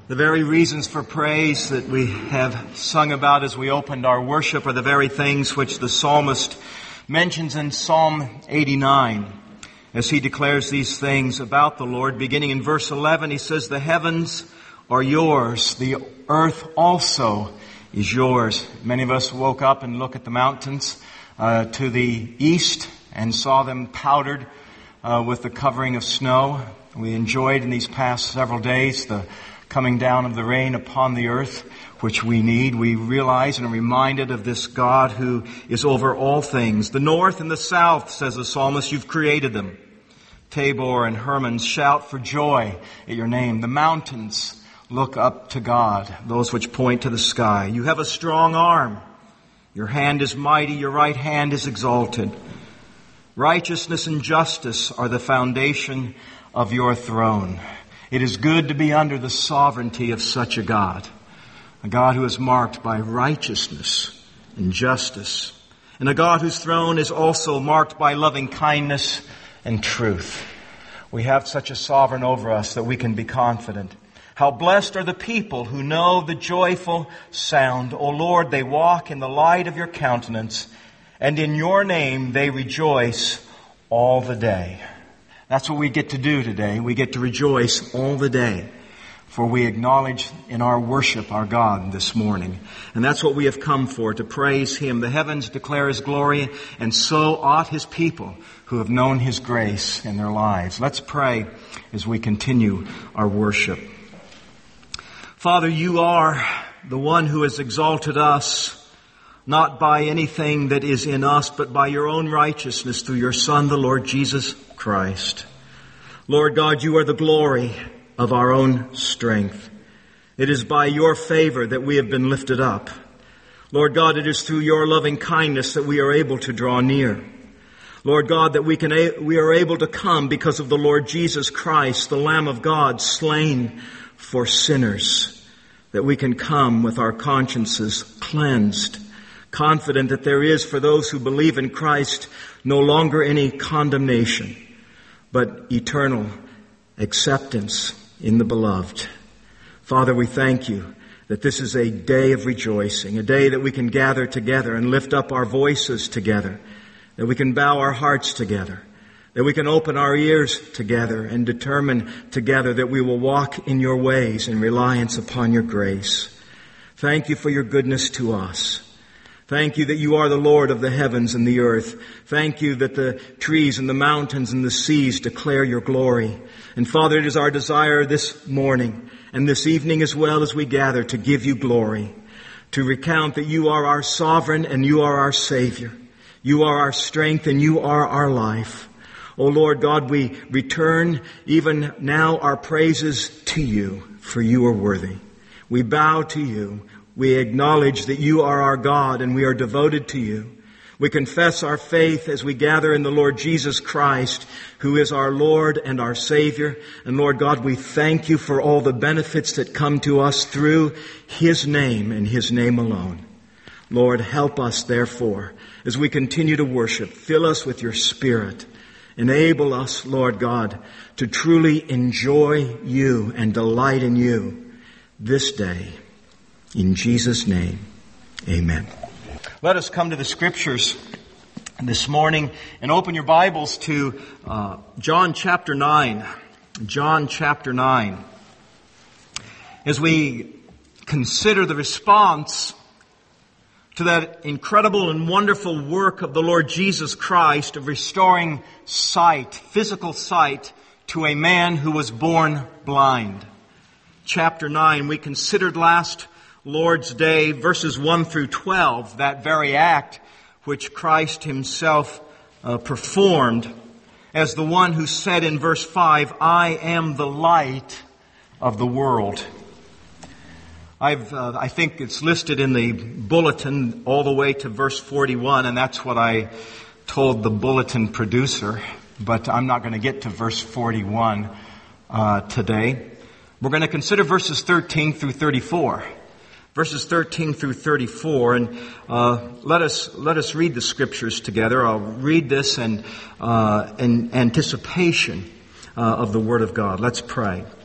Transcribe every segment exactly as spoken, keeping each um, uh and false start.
The very reasons for praise that we have sung about as we opened our worship are the very things which the psalmist mentions in Psalm eighty-nine. As he declares these things about the Lord, beginning in verse eleven, he says, "The heavens are yours, the earth also is yours." Many of us woke up and looked at the mountains uh, to the east and saw them powdered uh, with the covering of snow. We enjoyed in these past several days the coming down of the rain upon the earth, which we need. We realize and are reminded of this God who is over all things. The north and the south, says the psalmist, you've created them. Tabor and Hermon shout for joy at your name. The mountains look up to God, those which point to the sky. You have a strong arm. Your hand is mighty. Your right hand is exalted. Righteousness and justice are the foundation of your throne. It is good to be under the sovereignty of such a God, a God who is marked by righteousness and justice, and a God whose throne is also marked by loving kindness and truth. We have such a sovereign over us that we can be confident. How blessed are the people who know the joyful sound. O Lord, they walk in the light of your countenance, and in your name they rejoice all the day. That's what we get to do today. We get to rejoice all the day, for we acknowledge in our worship our God this morning. And that's what we have come for, to praise Him. The heavens declare His glory, and so ought His people who have known His grace in their lives. Let's pray as we continue our worship. Father, you are the one who has exalted us, not by anything that is in us, but by your own righteousness through your Son, the Lord Jesus Christ. Lord God, you are the glory of our own strength. It is by your favor that we have been lifted up. Lord God, it is through your loving kindness that we are able to draw near. Lord God, that we can we are able to come because of the Lord Jesus Christ, the Lamb of God, slain for sinners, that we can come with our consciences cleansed, confident that there is for those who believe in Christ no longer any condemnation, but eternal acceptance in the beloved. Father, we thank you that this is a day of rejoicing, a day that we can gather together and lift up our voices together, that we can bow our hearts together, that we can open our ears together and determine together that we will walk in your ways in reliance upon your grace. Thank you for your goodness to us. Thank you that you are the Lord of the heavens and the earth. Thank you that the trees and the mountains and the seas declare your glory. And Father, it is our desire this morning and this evening as well as we gather to give you glory, to recount that you are our sovereign and you are our Savior. You are our strength and you are our life. O Lord God, we return even now our praises to you, for you are worthy. We bow to you. We acknowledge that you are our God and we are devoted to you. We confess our faith as we gather in the Lord Jesus Christ, who is our Lord and our Savior. And Lord God, we thank you for all the benefits that come to us through His name and His name alone. Lord, help us, therefore, as we continue to worship. Fill us with your Spirit. Enable us, Lord God, to truly enjoy you and delight in you this day. In Jesus' name, amen. Let us come to the Scriptures this morning and open your Bibles to uh, John chapter nine. John chapter nine. As we consider the response to that incredible and wonderful work of the Lord Jesus Christ of restoring sight, physical sight, to a man who was born blind. Chapter nine, we considered last Lord's Day, verses one through twelve, that very act which Christ Himself uh, performed as the one who said in verse five, "I am the light of the world." I've, uh, I think it's listed in the bulletin all the way to verse forty-one, and that's what I told the bulletin producer, but I'm not going to get to verse forty-one uh, today. We're going to consider verses thirteen through thirty-four. Verses thirteen through thirty-four, and uh, let us let us read the Scriptures together. I'll read this in, uh, in anticipation uh, of the Word of God. Let's pray.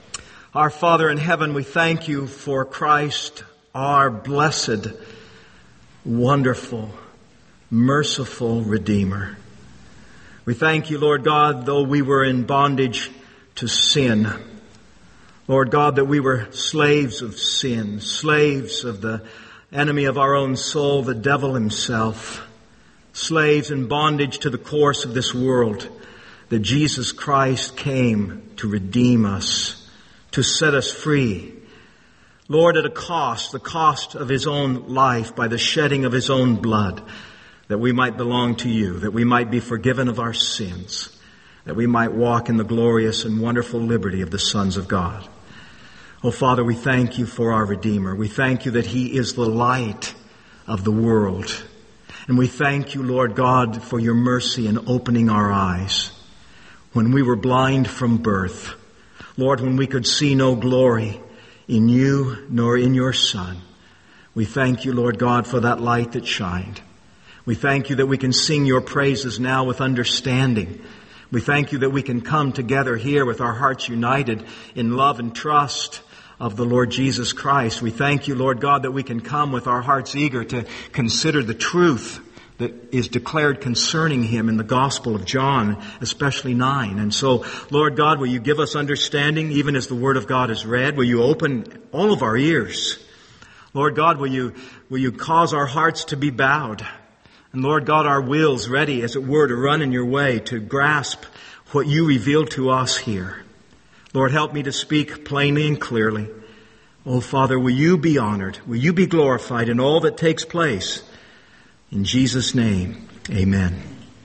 Our Father in heaven, we thank you for Christ, our blessed, wonderful, merciful Redeemer. We thank you, Lord God, though we were in bondage to sin, Lord God, that we were slaves of sin, slaves of the enemy of our own soul, the devil himself, slaves in bondage to the course of this world, that Jesus Christ came to redeem us, to set us free. Lord, at a cost, the cost of His own life by the shedding of His own blood, that we might belong to you, that we might be forgiven of our sins, that we might walk in the glorious and wonderful liberty of the sons of God. Oh, Father, we thank you for our Redeemer. We thank you that He is the light of the world. And we thank you, Lord God, for your mercy in opening our eyes when we were blind from birth. Lord, when we could see no glory in you nor in your Son, we thank you, Lord God, for that light that shined. We thank you that we can sing your praises now with understanding. We thank you that we can come together here with our hearts united in love and trust of the Lord Jesus Christ. We thank you, Lord God, that we can come with our hearts eager to consider the truth that is declared concerning Him in the Gospel of John, especially nine. And so, Lord God, will you give us understanding even as the Word of God is read? Will you open all of our ears? Lord God, will you, will you cause our hearts to be bowed? And Lord God, our wills ready, as it were, to run in your way, to grasp what you reveal to us here. Lord, help me to speak plainly and clearly. Oh, Father, will you be honored? Will you be glorified in all that takes place? In Jesus' name, amen.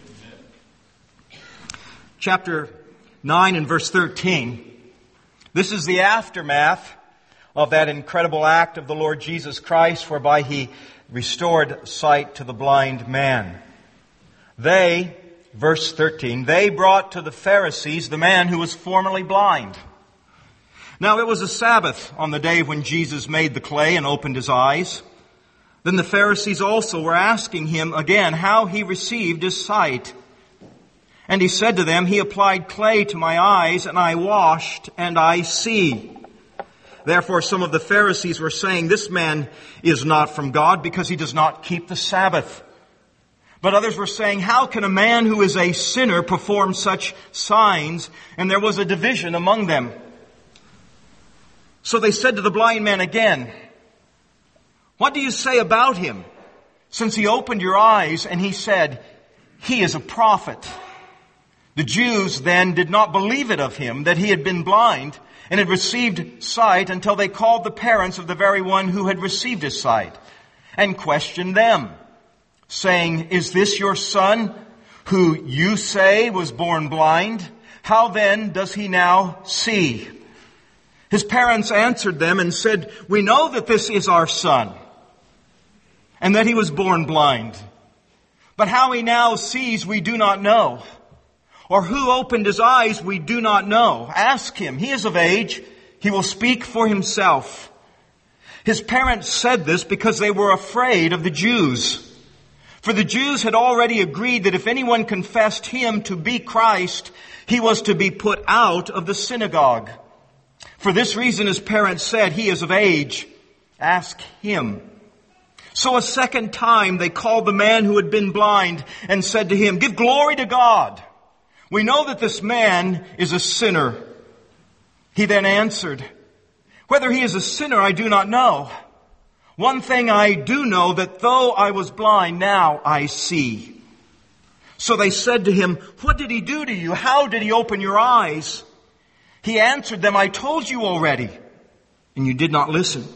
Chapter nine and verse thirteen. This is the aftermath of that incredible act of the Lord Jesus Christ whereby He restored sight to the blind man. They, verse thirteen, they brought to the Pharisees the man who was formerly blind. Now it was a Sabbath on the day when Jesus made the clay and opened his eyes. Then the Pharisees also were asking him again how he received his sight. And he said to them, He applied clay to my eyes, and I washed, and I see. Therefore some of the Pharisees were saying, This man is not from God because he does not keep the Sabbath. But others were saying, How can a man who is a sinner perform such signs? And there was a division among them. So they said to the blind man again, What do you say about him? Since he opened your eyes and he said, He is a prophet. The Jews then did not believe it of him that he had been blind and had received sight until they called the parents of the very one who had received his sight and questioned them, saying, Is this your son who you say was born blind? How then does he now see? His parents answered them and said, We know that this is our son, and that he was born blind. But how he now sees we do not know. Or who opened his eyes we do not know. Ask him. He is of age. He will speak for himself. His parents said this because they were afraid of the Jews. For the Jews had already agreed that if anyone confessed him to be Christ, he was to be put out of the synagogue. For this reason his parents said, He is of age. Ask him. So a second time they called the man who had been blind and said to him, Give glory to God. We know that this man is a sinner. He then answered, Whether he is a sinner I do not know. One thing I do know, that though I was blind, now I see. So they said to him, What did he do to you? How did he open your eyes? He answered them, I told you already, and you did not listen.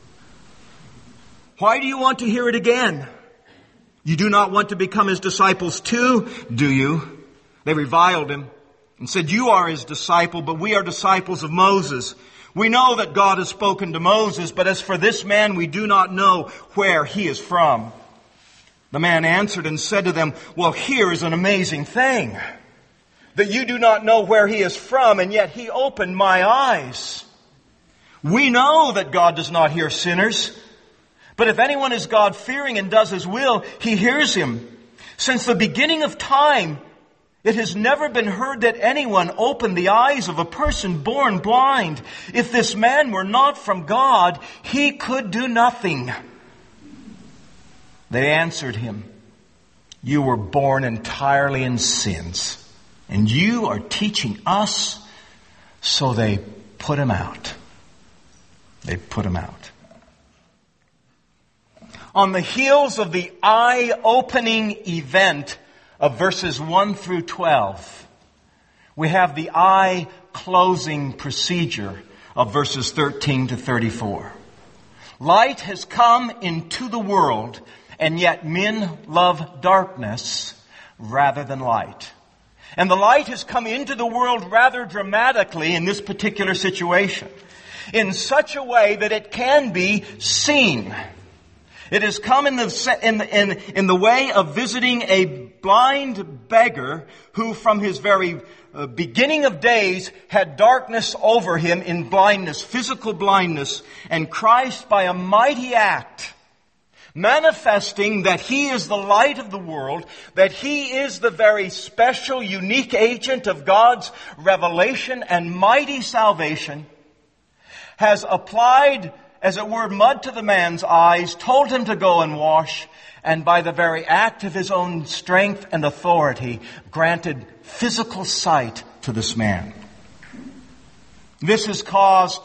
Why do you want to hear it again? You do not want to become his disciples too, do you? They reviled him and said, You are his disciple, but we are disciples of Moses. We know that God has spoken to Moses, but as for this man, we do not know where he is from. The man answered and said to them, Well, here is an amazing thing, that you do not know where he is from, and yet he opened my eyes. We know that God does not hear sinners, but if anyone is God-fearing and does his will, he hears him. Since the beginning of time, It has never been heard that anyone opened the eyes of a person born blind. If this man were not from God, he could do nothing." They answered him, "You were born entirely in sins, and you are teaching us." So they put him out. They put him out. On the heels of the eye-opening event of verses one through twelve, we have the eye-closing procedure of verses thirteen to thirty-four. Light has come into the world, and yet men love darkness rather than light. And the light has come into the world rather dramatically in this particular situation, in such a way that it can be seen. It has come in the, in, the, in, in the way of visiting a blind beggar who from his very uh, beginning of days had darkness over him in blindness, physical blindness, and Christ by a mighty act, manifesting that He is the light of the world, that He is the very special, unique agent of God's revelation and mighty salvation, has applied, as it were, mud to the man's eyes, told him to go and wash, and by the very act of His own strength and authority, granted physical sight to this man. This has caused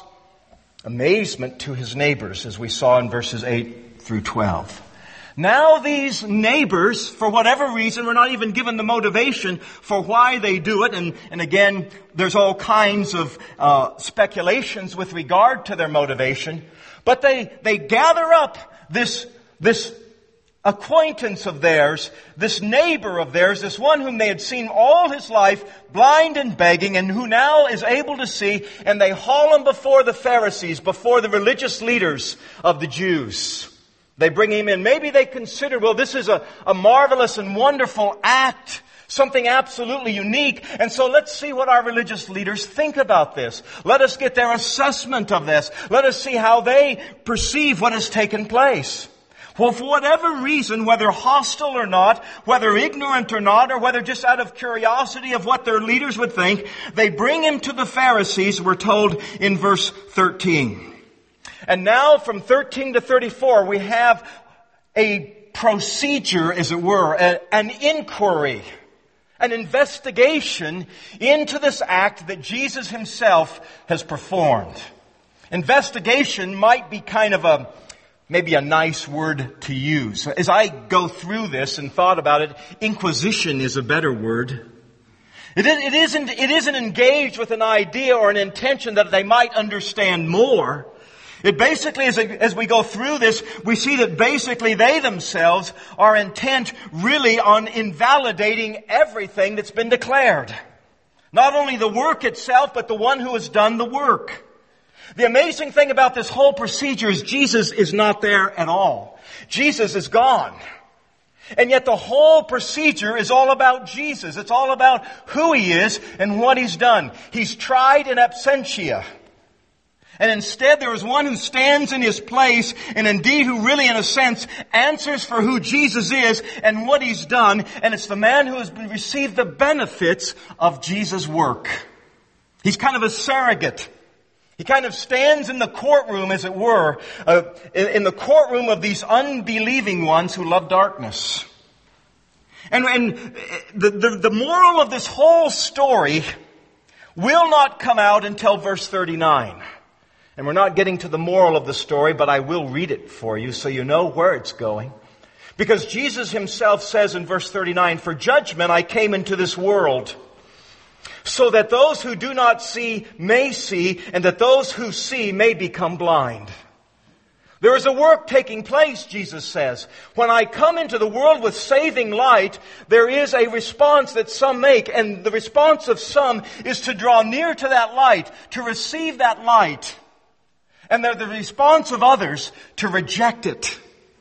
amazement to his neighbors, as we saw in verses eight through twelve. Now these neighbors, for whatever reason, we're not even given the motivation for why they do it. And, and again, there's all kinds of uh, speculations with regard to their motivation. But they, they gather up this, this acquaintance of theirs, this neighbor of theirs, this one whom they had seen all his life, blind and begging, and who now is able to see, and they haul him before the Pharisees, before the religious leaders of the Jews. They bring him in. Maybe they consider, well, this is a, a marvelous and wonderful act, something absolutely unique. And so let's see what our religious leaders think about this. Let us get their assessment of this. Let us see how they perceive what has taken place. Well, for whatever reason, whether hostile or not, whether ignorant or not, or whether just out of curiosity of what their leaders would think, they bring him to the Pharisees, we're told in verse thirteen. And now from thirteen to thirty-four, we have a procedure, as it were, a, an inquiry, an investigation into this act that Jesus Himself has performed. Investigation might be kind of a, maybe a nice word to use. As I go through this and thought about it, inquisition is a better word. It, it isn't, it isn't engaged with an idea or an intention that they might understand more. It basically, as, as we go through this, we see that basically they themselves are intent really on invalidating everything that's been declared. Not only the work itself, but the one who has done the work. The amazing thing about this whole procedure is Jesus is not there at all. Jesus is gone. And yet the whole procedure is all about Jesus. It's all about who He is and what He's done. He's tried in absentia. And instead there is one who stands in His place and indeed who really in a sense answers for who Jesus is and what He's done. And it's the man who has received the benefits of Jesus' work. He's kind of a surrogate. He kind of stands in the courtroom, as it were, uh, in the courtroom of these unbelieving ones who love darkness. And, and the, the, the moral of this whole story will not come out until verse thirty-nine. And we're not getting to the moral of the story, but I will read it for you so you know where it's going. Because Jesus Himself says in verse thirty-nine, "For judgment I came into this world, so that those who do not see may see, and that those who see may become blind." There is a work taking place, Jesus says. When I come into the world with saving light, there is a response that some make, and the response of some is to draw near to that light, to receive that light. And they're the response of others to reject it,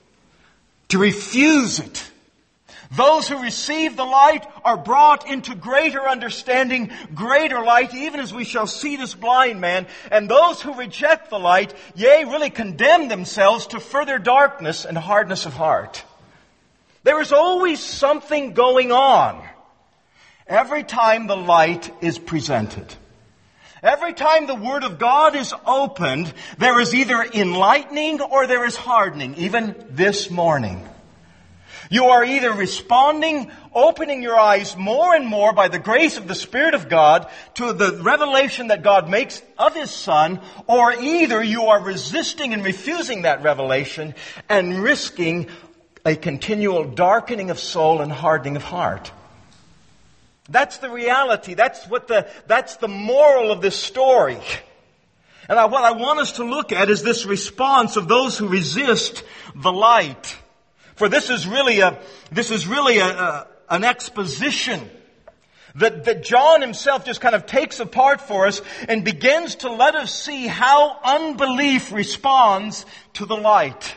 to refuse it. Those who receive the light are brought into greater understanding, greater light, even as we shall see this blind man. And those who reject the light, yea, really condemn themselves to further darkness and hardness of heart. There is always something going on. every time the light is presented. Every time the Word of God is opened, there is either enlightening or there is hardening, even this morning. You are either responding, opening your eyes more and more by the grace of the Spirit of God to the revelation that God makes of His Son, or either you are resisting and refusing that revelation and risking a continual darkening of soul and hardening of heart. That's the reality. That's what the, that's the moral of this story. And I, what I want us to look at is this response of those who resist the light. For this is really a, this is really a, a an exposition that, that John himself just kind of takes apart for us and begins to let us see how unbelief responds to the light.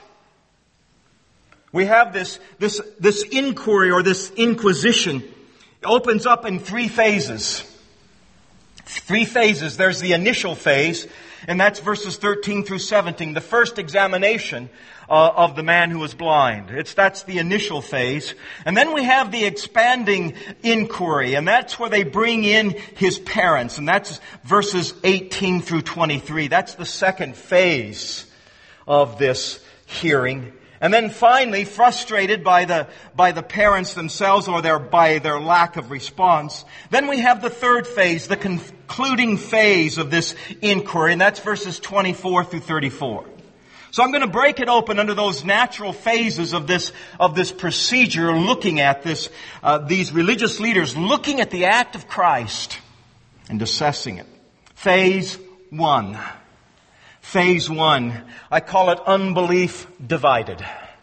We have this, this, this inquiry or this inquisition. It opens up in three phases. Three phases. There's the initial phase, and that's verses thirteen through seventeen. The first examination uh, of the man who was blind. It's, that's the initial phase. And then we have the expanding inquiry, and that's where they bring in his parents, and that's verses eighteen through twenty-three. That's the second phase of this hearing. And then finally, frustrated by the, by the parents themselves or their, by their lack of response, then we have the third phase, the concluding phase of this inquiry, and that's verses twenty-four through thirty-four. So I'm going to break it open under those natural phases of this, of this procedure, looking at this, uh, these religious leaders looking at the act of Christ and assessing it. Phase one. Phase one, I call it unbelief divided.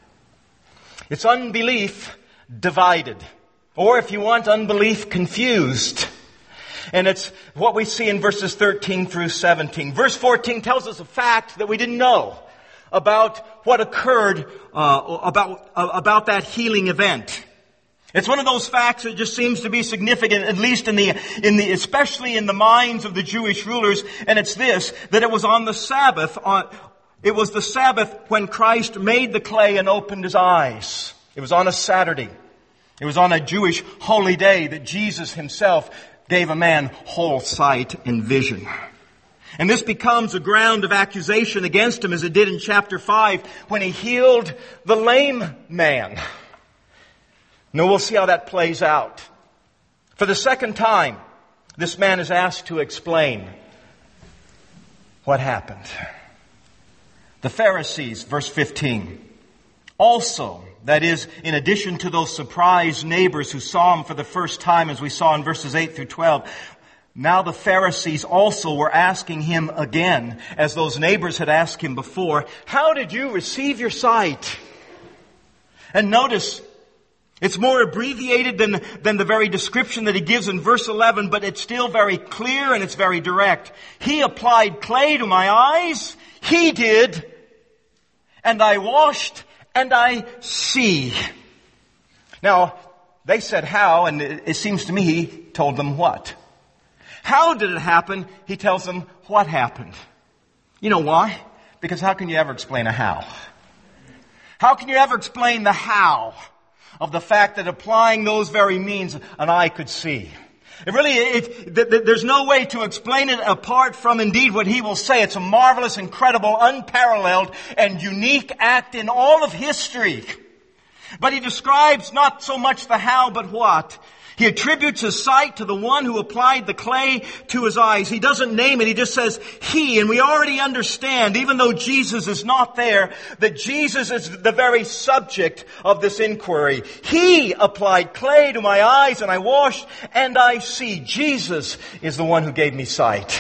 It's unbelief divided. Or if you want, unbelief confused. And it's what we see in verses thirteen through seventeen. Verse fourteen tells us a fact that we didn't know about what occurred, uh, about, uh, about that healing event. It's one of those facts that just seems to be significant, at least in the, in the, especially in the minds of the Jewish rulers. And it's this, that it was on the Sabbath, on, it was the Sabbath when Christ made the clay and opened his eyes. It was on a Saturday. It was on a Jewish holy day that Jesus himself gave a man whole sight and vision. And this becomes a ground of accusation against him, as it did in chapter five when he healed the lame man. Now we'll see how that plays out. For the second time, this man is asked to explain what happened. The Pharisees, verse fifteen, also, that is, in addition to those surprised neighbors who saw him for the first time, as we saw in verses eight through twelve, now the Pharisees also were asking him again, as those neighbors had asked him before, how did you receive your sight? And notice, it's more abbreviated than, than the very description that he gives in verse eleven, but it's still very clear and it's very direct. He applied clay to my eyes. He did. And I washed and I see. Now, they said how, and it, it seems to me he told them what. How did it happen? He tells them what happened. You know why? Because how can you ever explain a how? How can you ever explain the how of the fact that applying those very means an eye could see? It really, it, th- th- there's no way to explain it apart from indeed what he will say. It's a marvelous, incredible, unparalleled, and unique act in all of history. But he describes not so much the how, but what. He attributes his sight to the one who applied the clay to his eyes. He doesn't name it. He just says he. And we already understand, even though Jesus is not there, that Jesus is the very subject of this inquiry. He applied clay to my eyes and I washed and I see. Jesus is the one who gave me sight.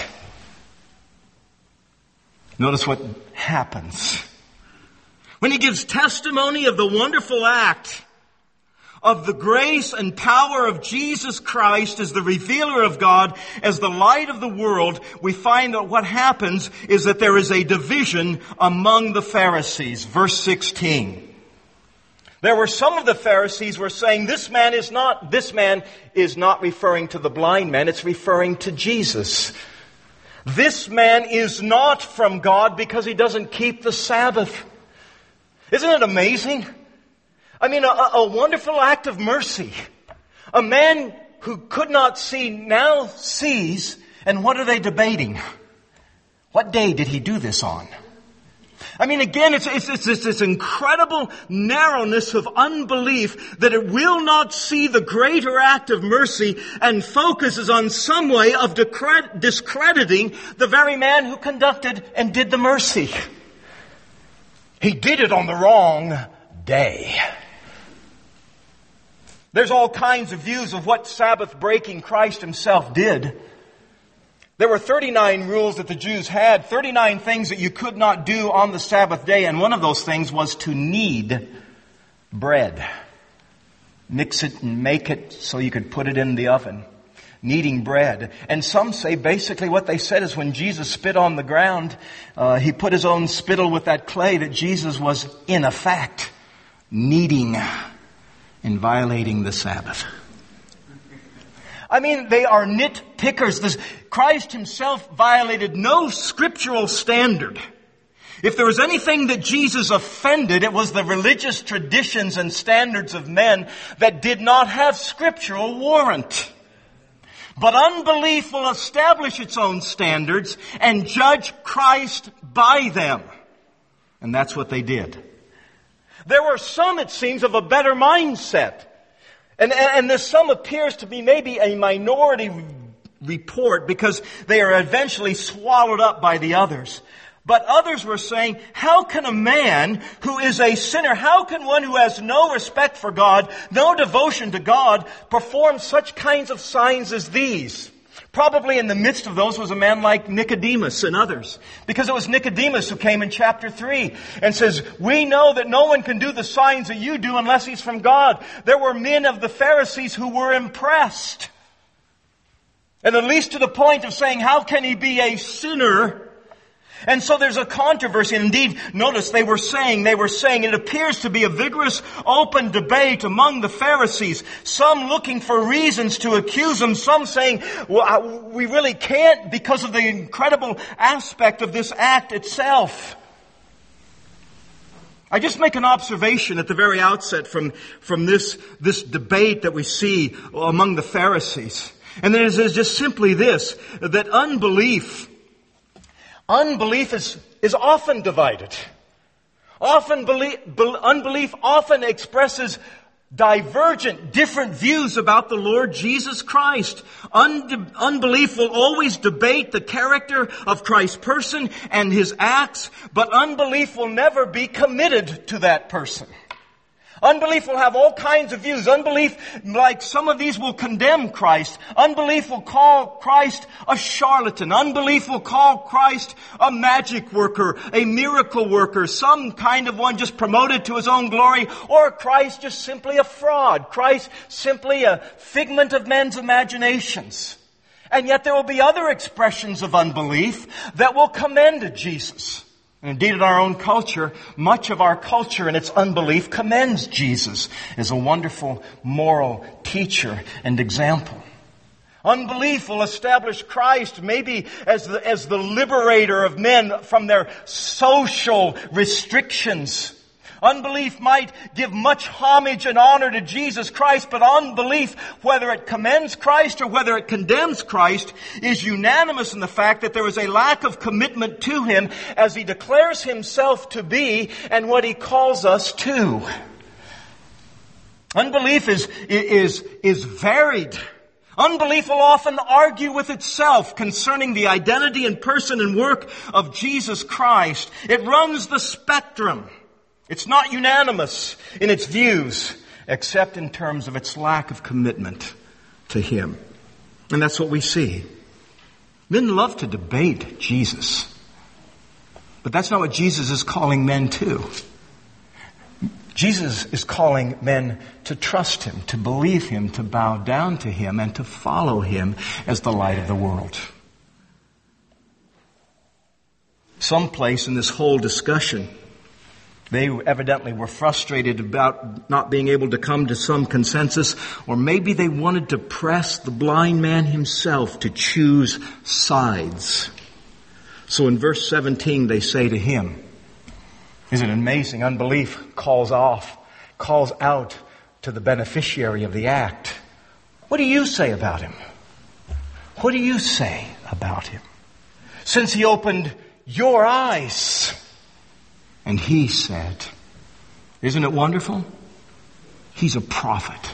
Notice what happens. When he gives testimony of the wonderful act of the grace and power of Jesus Christ as the revealer of God, as the light of the world, we find that what happens is that there is a division among the Pharisees. Verse sixteen. There were some of the Pharisees were saying, this man is not, this man is not referring to the blind man, it's referring to Jesus. This man is not from God because he doesn't keep the Sabbath. Isn't it amazing? I mean, a, a wonderful act of mercy. A man who could not see now sees, and what are they debating? What day did he do this on? I mean, again, it's, it's, it's, it's this incredible narrowness of unbelief that it will not see the greater act of mercy and focuses on some way of discrediting the very man who conducted and did the mercy. He did it on the wrong day. There's all kinds of views of what Sabbath-breaking Christ himself did. There were thirty-nine rules that the Jews had, thirty-nine things that you could not do on the Sabbath day, and one of those things was to knead bread. Mix it and make it so you could put it in the oven. Kneading bread. And some say basically what they said is when Jesus spit on the ground, uh, he put his own spittle with that clay, that Jesus was in effect kneading and violating the Sabbath. I mean, they are nitpickers. This, Christ himself violated no scriptural standard. If there was anything that Jesus offended, it was the religious traditions and standards of men that did not have scriptural warrant. But unbelief will establish its own standards and judge Christ by them. And that's what they did. There were some, it seems, of a better mindset. And, and this some appears to be maybe a minority report because they are eventually swallowed up by the others. But others were saying, how can a man who is a sinner, how can one who has no respect for God, no devotion to God, perform such kinds of signs as these? Probably in the midst of those was a man like Nicodemus and others. Because it was Nicodemus who came in chapter three and says, we know that no one can do the signs that you do unless he's from God. There were men of the Pharisees who were impressed. And at least to the point of saying, how can he be a sinner? And so there's a controversy. And indeed, notice they were saying, they were saying, it appears to be a vigorous, open debate among the Pharisees. Some looking for reasons to accuse him. Some saying, well, we really can't because of the incredible aspect of this act itself. I just make an observation at the very outset from, from this, this debate that we see among the Pharisees. And it is just simply this, that unbelief Unbelief is, is often divided. Often belief, be, unbelief often expresses divergent, different views about the Lord Jesus Christ. Un, unbelief will always debate the character of Christ's person and his acts, but unbelief will never be committed to that person. Unbelief will have all kinds of views. Unbelief, like some of these, will condemn Christ. Unbelief will call Christ a charlatan. Unbelief will call Christ a magic worker, a miracle worker, some kind of one just promoted to his own glory, or Christ just simply a fraud. Christ simply a figment of men's imaginations. And yet there will be other expressions of unbelief that will commend Jesus. And indeed, in our own culture, much of our culture in its unbelief commends Jesus as a wonderful moral teacher and example. Unbelief will establish Christ maybe as the, as the liberator of men from their social restrictions. Unbelief might give much homage and honor to Jesus Christ, but unbelief, whether it commends Christ or whether it condemns Christ, is unanimous in the fact that there is a lack of commitment to Him as He declares Himself to be and what He calls us to. Unbelief is, is, is varied. Unbelief will often argue with itself concerning the identity and person and work of Jesus Christ. It runs the spectrum. It's not unanimous in its views, except in terms of its lack of commitment to Him. And that's what we see. Men love to debate Jesus. But that's not what Jesus is calling men to. Jesus is calling men to trust Him, to believe Him, to bow down to Him, and to follow Him as the light of the world. Someplace in this whole discussion, they evidently were frustrated about not being able to come to some consensus, or maybe they wanted to press the blind man himself to choose sides. So in verse seventeen they say to him, isn't it amazing? Unbelief calls off, calls out to the beneficiary of the act. What do you say about him? What do you say about him? Since he opened your eyes. And he said, isn't it wonderful? He's a prophet.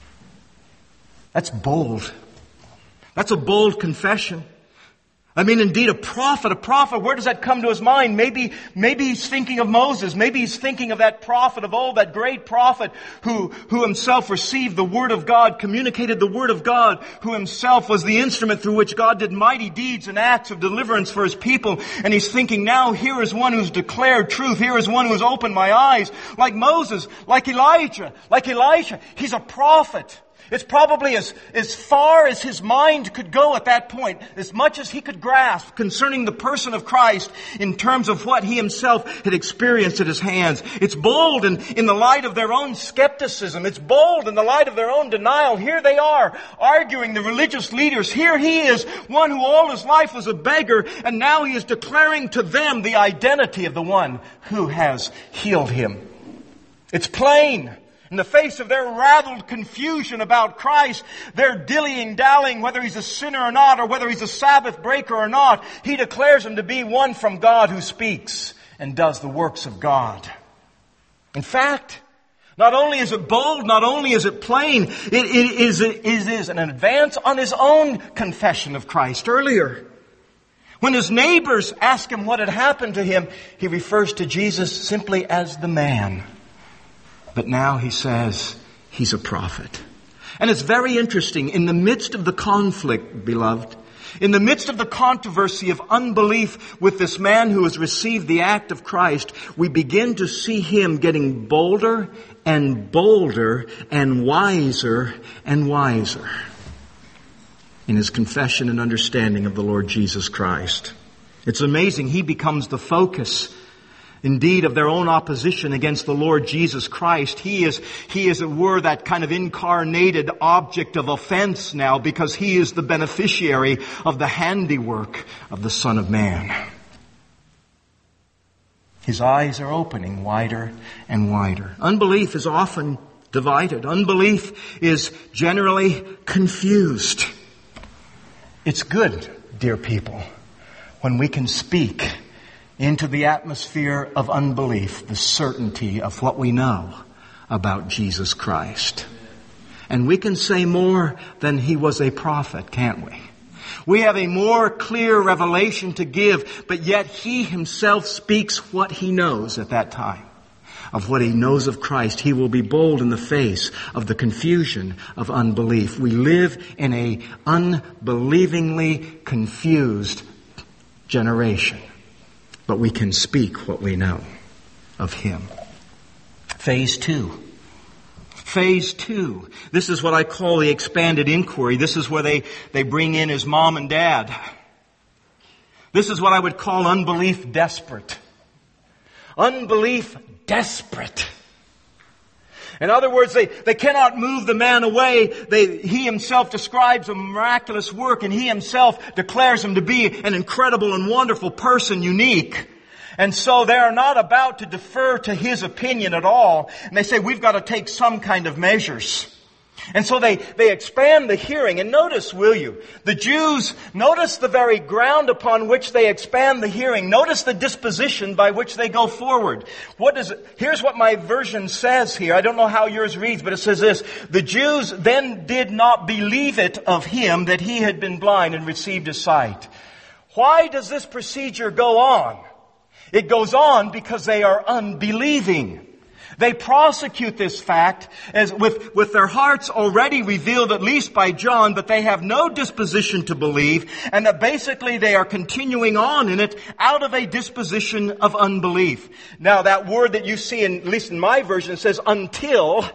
That's bold. That's a bold confession. I mean, indeed, a prophet, a prophet, where does that come to his mind? Maybe, maybe he's thinking of Moses. Maybe he's thinking of that prophet of old, that great prophet who, who himself received the Word of God, communicated the Word of God, who himself was the instrument through which God did mighty deeds and acts of deliverance for His people. And he's thinking, now here is one who's declared truth. Here is one who's opened my eyes. Like Moses, like Elijah, like Elisha. He's a prophet. It's probably as, as far as his mind could go at that point, as much as he could grasp concerning the person of Christ in terms of what he himself had experienced at his hands. It's bold in, in the light of their own skepticism. It's bold in the light of their own denial. Here they are arguing, the religious leaders. Here he is, one who all his life was a beggar, and now he is declaring to them the identity of the one who has healed him. It's plain. In the face of their raddled confusion about Christ, their dillying, dallying, whether he's a sinner or not, or whether he's a Sabbath breaker or not, he declares him to be one from God who speaks and does the works of God. In fact, not only is it bold, not only is it plain, it, it, is, it is an advance on his own confession of Christ earlier. When his neighbors ask him what had happened to him, he refers to Jesus simply as the man. But now he says he's a prophet. And it's very interesting. In the midst of the conflict, beloved, in the midst of the controversy of unbelief with this man who has received the act of Christ, we begin to see him getting bolder and bolder and wiser and wiser in his confession and understanding of the Lord Jesus Christ. It's amazing. He becomes the focus, indeed, of their own opposition against the Lord Jesus Christ. He is, he is, as it were, that kind of incarnated object of offense now, because he is the beneficiary of the handiwork of the Son of Man. His eyes are opening wider and wider. Unbelief is often divided. Unbelief is generally confused. It's good, dear people, when we can speak into the atmosphere of unbelief the certainty of what we know about Jesus Christ. And we can say more than he was a prophet, can't we? We have a more clear revelation to give, but yet he himself speaks what he knows at that time. Of what he knows of Christ. He will be bold in the face of the confusion of unbelief. We live in a unbelievingly confused generation. But we can speak what we know of him. Phase two. Phase two. This is what I call the expanded inquiry. This is where they, they bring in his mom and dad. This is what I would call unbelief desperate. Unbelief desperate. In other words, they, they cannot move the man away. They, he himself describes a miraculous work, and he himself declares him to be an incredible and wonderful person, unique. And so they are not about to defer to his opinion at all. And they say, we've got to take some kind of measures. And so they, they expand the hearing. And notice, will you, the Jews, notice the very ground upon which they expand the hearing. Notice the disposition by which they go forward. What is it? Here's what my version says here. I don't know how yours reads, but it says this. The Jews then did not believe it of him that he had been blind and received his sight. Why does this procedure go on? It goes on because they are unbelieving. They prosecute this fact as with, with their hearts already revealed at least by John, but they have no disposition to believe, and that basically they are continuing on in it out of a disposition of unbelief. Now that word that you see, in, at least in my version, says until.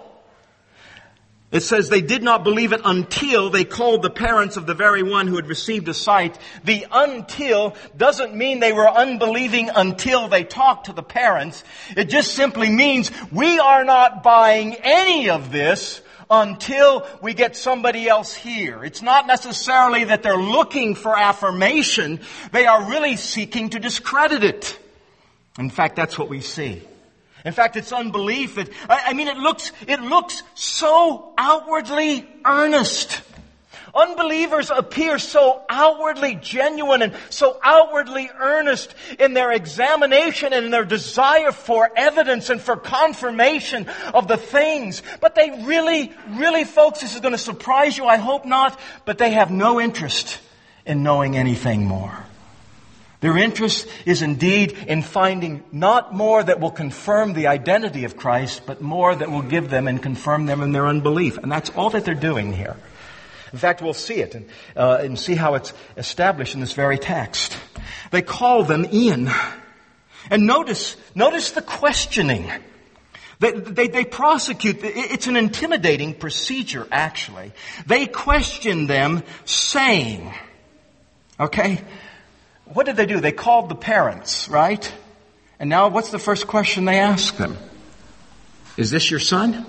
It says they did not believe it until they called the parents of the very one who had received a sight. The until doesn't mean they were unbelieving until they talked to the parents. It just simply means we are not buying any of this until we get somebody else here. It's not necessarily that they're looking for affirmation. They are really seeking to discredit it. In fact, that's what we see. In fact, it's unbelief that, I mean, it looks, it looks so outwardly earnest. Unbelievers appear so outwardly genuine and so outwardly earnest in their examination and in their desire for evidence and for confirmation of the things. But they really, really, folks, this is going to surprise you, I hope not, but they have no interest in knowing anything more. Their interest is indeed in finding not more that will confirm the identity of Christ, but more that will give them and confirm them in their unbelief. And that's all that they're doing here. In fact, we'll see it and, uh, and see how it's established in this very text. They call them in. And notice, notice the questioning. They, they, they prosecute. It's an intimidating procedure, actually. They question them saying, okay, what did they do? They called the parents, right? And now what's the first question they ask them? Is this your son?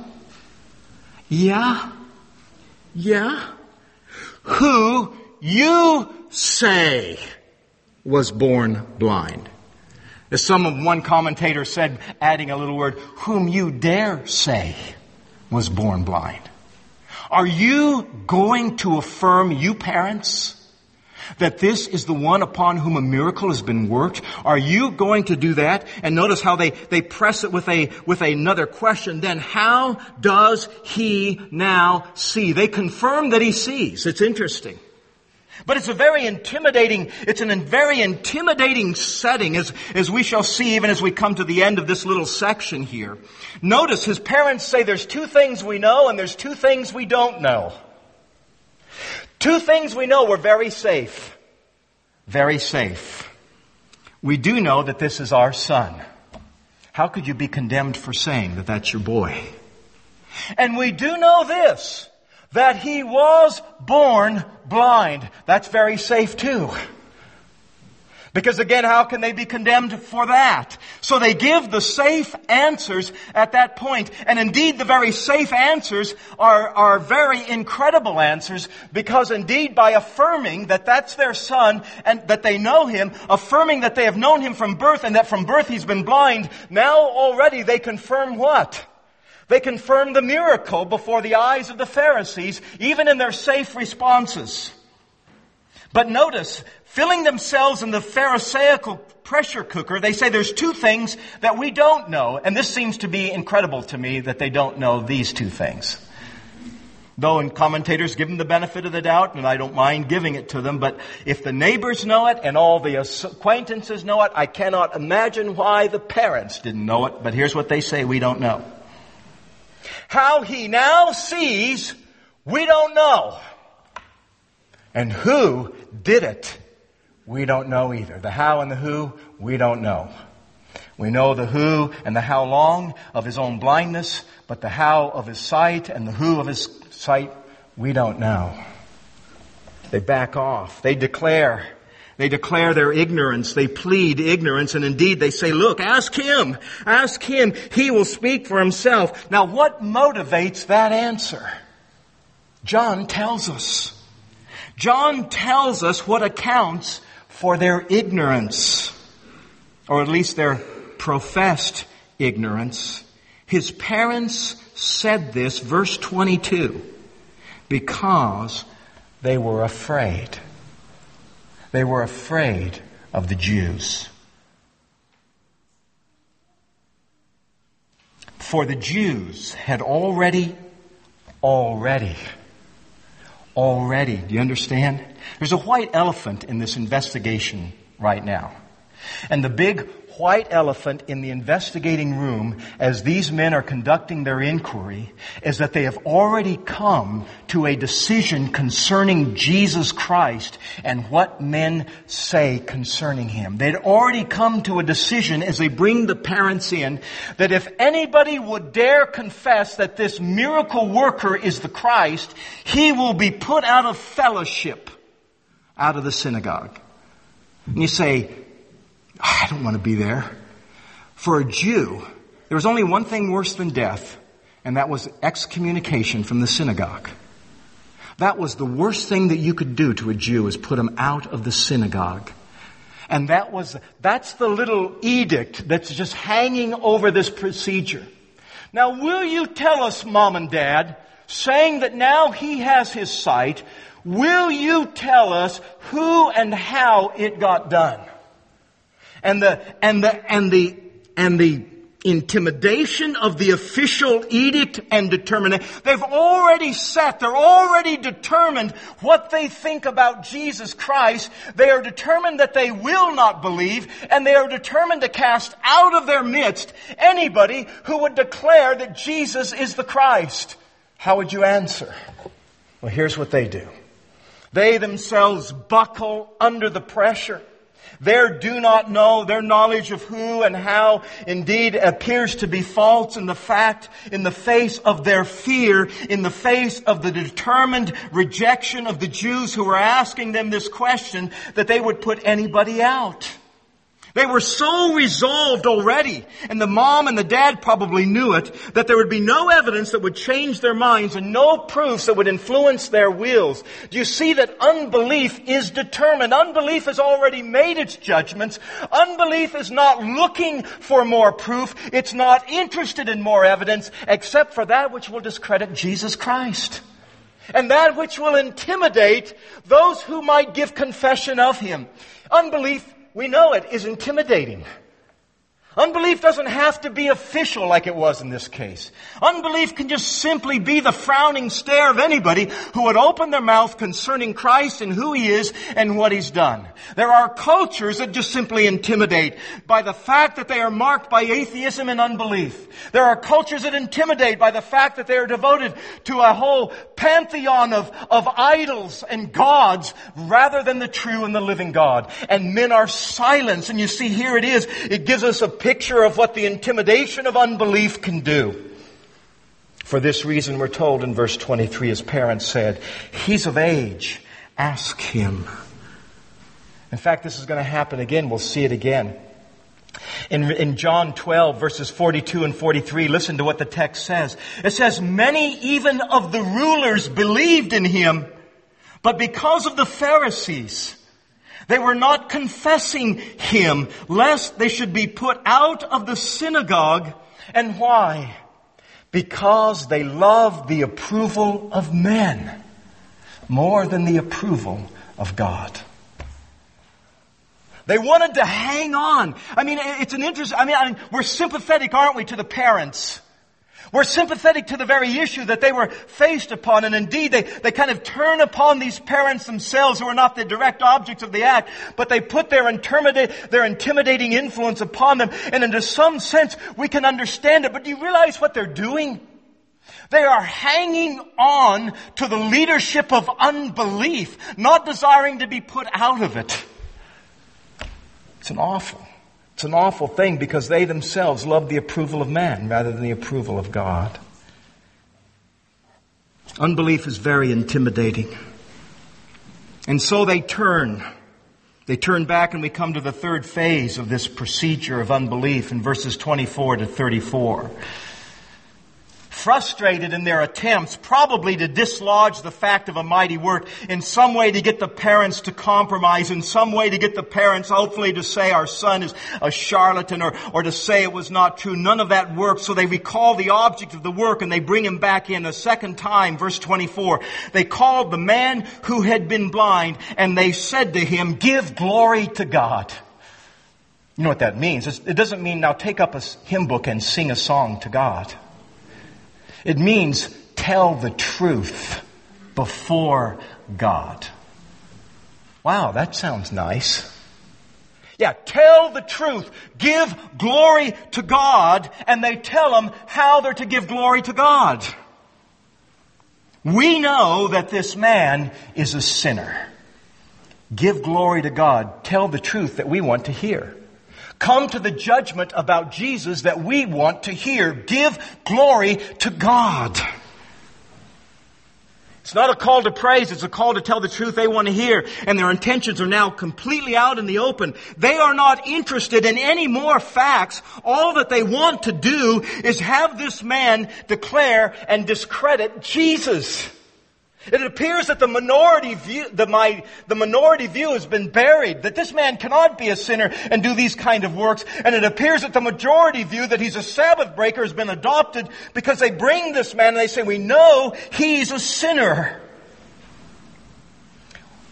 Yeah. Yeah. Who you say was born blind. As some of one commentator said, adding a little word, whom you dare say was born blind. Are you going to affirm, you parents, that this is the one upon whom a miracle has been worked? Are you going to do that? And notice how they, they press it with a, with another question. Then how does he now see? They confirm that he sees. It's interesting. But it's a very intimidating, it's a very intimidating setting as, as we shall see even as we come to the end of this little section here. Notice his parents say there's two things we know and there's two things we don't know. Two things we know, we're very safe. Very safe. We do know that this is our son. How could you be condemned for saying that that's your boy? And we do know this, that he was born blind. That's very safe too. Because again, how can they be condemned for that? So they give the safe answers at that point. And indeed, the very safe answers are, are very incredible answers, because indeed, by affirming that that's their son and that they know him, affirming that they have known him from birth and that from birth he's been blind, now already they confirm what? They confirm the miracle before the eyes of the Pharisees, even in their safe responses. But notice, filling themselves in the Pharisaical pressure cooker, they say there's two things that we don't know. And this seems to be incredible to me that they don't know these two things. Though in commentators give them the benefit of the doubt, and I don't mind giving it to them, but if the neighbors know it and all the acquaintances know it, I cannot imagine why the parents didn't know it. But here's what they say we don't know. How he now sees, we don't know. And who did it, we don't know either. The how and the who, we don't know. We know the who and the how long of his own blindness, but the how of his sight and the who of his sight, we don't know. They back off. They declare. They declare their ignorance. They plead ignorance. And indeed, they say, look, ask him. Ask him. He will speak for himself. Now, what motivates that answer? John tells us. John tells us what accounts for their ignorance, or at least their professed ignorance. His parents said this, verse twenty-two, because they were afraid. They were afraid of the Jews. For the Jews had already, already, already, do you understand? There's a white elephant in this investigation right now. And the big white elephant in the investigating room as these men are conducting their inquiry is that they have already come to a decision concerning Jesus Christ and what men say concerning him. They'd already come to a decision as they bring the parents in that if anybody would dare confess that this miracle worker is the Christ, he will be put out of fellowship, out of the synagogue. And you say, I don't want to be there. For a Jew, there was only one thing worse than death, and that was excommunication from the synagogue. That was the worst thing that you could do to a Jew, is put him out of the synagogue. And that was, that's the little edict that's just hanging over this procedure. Now, will you tell us, Mom and Dad, saying that now he has his sight, will you tell us who and how it got done? And the, and the, and the, and the intimidation of the official edict and determination. They've already set, they're already determined what they think about Jesus Christ. They are determined that they will not believe, and they are determined to cast out of their midst anybody who would declare that Jesus is the Christ. How would you answer? Well, here's what they do. They themselves buckle under the pressure. Their do not know, their knowledge of who and how indeed appears to be false in the fact, in the face of their fear, in the face of the determined rejection of the Jews who were asking them this question, that they would put anybody out. They were so resolved already, and the mom and the dad probably knew it, that there would be no evidence that would change their minds and no proofs that would influence their wills. Do you see that unbelief is determined? Unbelief has already made its judgments. Unbelief is not looking for more proof. It's not interested in more evidence, except for that which will discredit Jesus Christ. And that which will intimidate those who might give confession of Him. Unbelief, we know it, is intimidating. Unbelief doesn't have to be official like it was in this case. Unbelief can just simply be the frowning stare of anybody who would open their mouth concerning Christ and who He is and what He's done. There are cultures that just simply intimidate by the fact that they are marked by atheism and unbelief. There are cultures that intimidate by the fact that they are devoted to a whole pantheon of, of idols and gods rather than the true and the living God. And men are silenced. And you see, here it is. It gives us a picture of what the intimidation of unbelief can do. For this reason, we're told in verse twenty-three, his parents said, "He's of age. Ask him." In fact, this is going to happen again. We'll see it again. In, in John twelve, verses forty-two and forty-three, listen to what the text says. It says, "Many even of the rulers believed in Him, but because of the Pharisees, they were not confessing Him, lest they should be put out of the synagogue." And why? Because they loved the approval of men more than the approval of God. They wanted to hang on. I mean, it's an interest. I mean, I mean, we're sympathetic, aren't we, to the parents? We're sympathetic to the very issue that they were faced upon. And indeed, they, they kind of turn upon these parents themselves who are not the direct objects of the act, but they put their, intimidate, their intimidating influence upon them. And into some sense, we can understand it. But do you realize what they're doing? They are hanging on to the leadership of unbelief, not desiring to be put out of it. It's an awful, it's an awful thing because they themselves love the approval of man rather than the approval of God. Unbelief is very intimidating. And so they turn. They turn back, and we come to the third phase of this procedure of unbelief in verses twenty-four to thirty-four. Frustrated in their attempts, probably to dislodge the fact of a mighty work, in some way to get the parents to compromise, in some way to get the parents hopefully to say our son is a charlatan, or, or to say it was not true. None of that worked. So they recall the object of the work and they bring him back in a second time. Verse twenty-four. They called the man who had been blind, and they said to him, "Give glory to God." You know what that means? It doesn't mean now take up a hymn book and sing a song to God. It means tell the truth before God. Wow, that sounds nice. Yeah, tell the truth. Give glory to God. And they tell them how they're to give glory to God. We know that this man is a sinner. Give glory to God. Tell the truth that we want to hear. Come to the judgment about Jesus that we want to hear. Give glory to God. It's not a call to praise. It's a call to tell the truth they want to hear. And their intentions are now completely out in the open. They are not interested in any more facts. All that they want to do is have this man declare and discredit Jesus. It appears that the minority view, the, my, the minority view has been buried, that this man cannot be a sinner and do these kind of works. And it appears that the majority view that he's a Sabbath breaker has been adopted because they bring this man and they say, we know he's a sinner.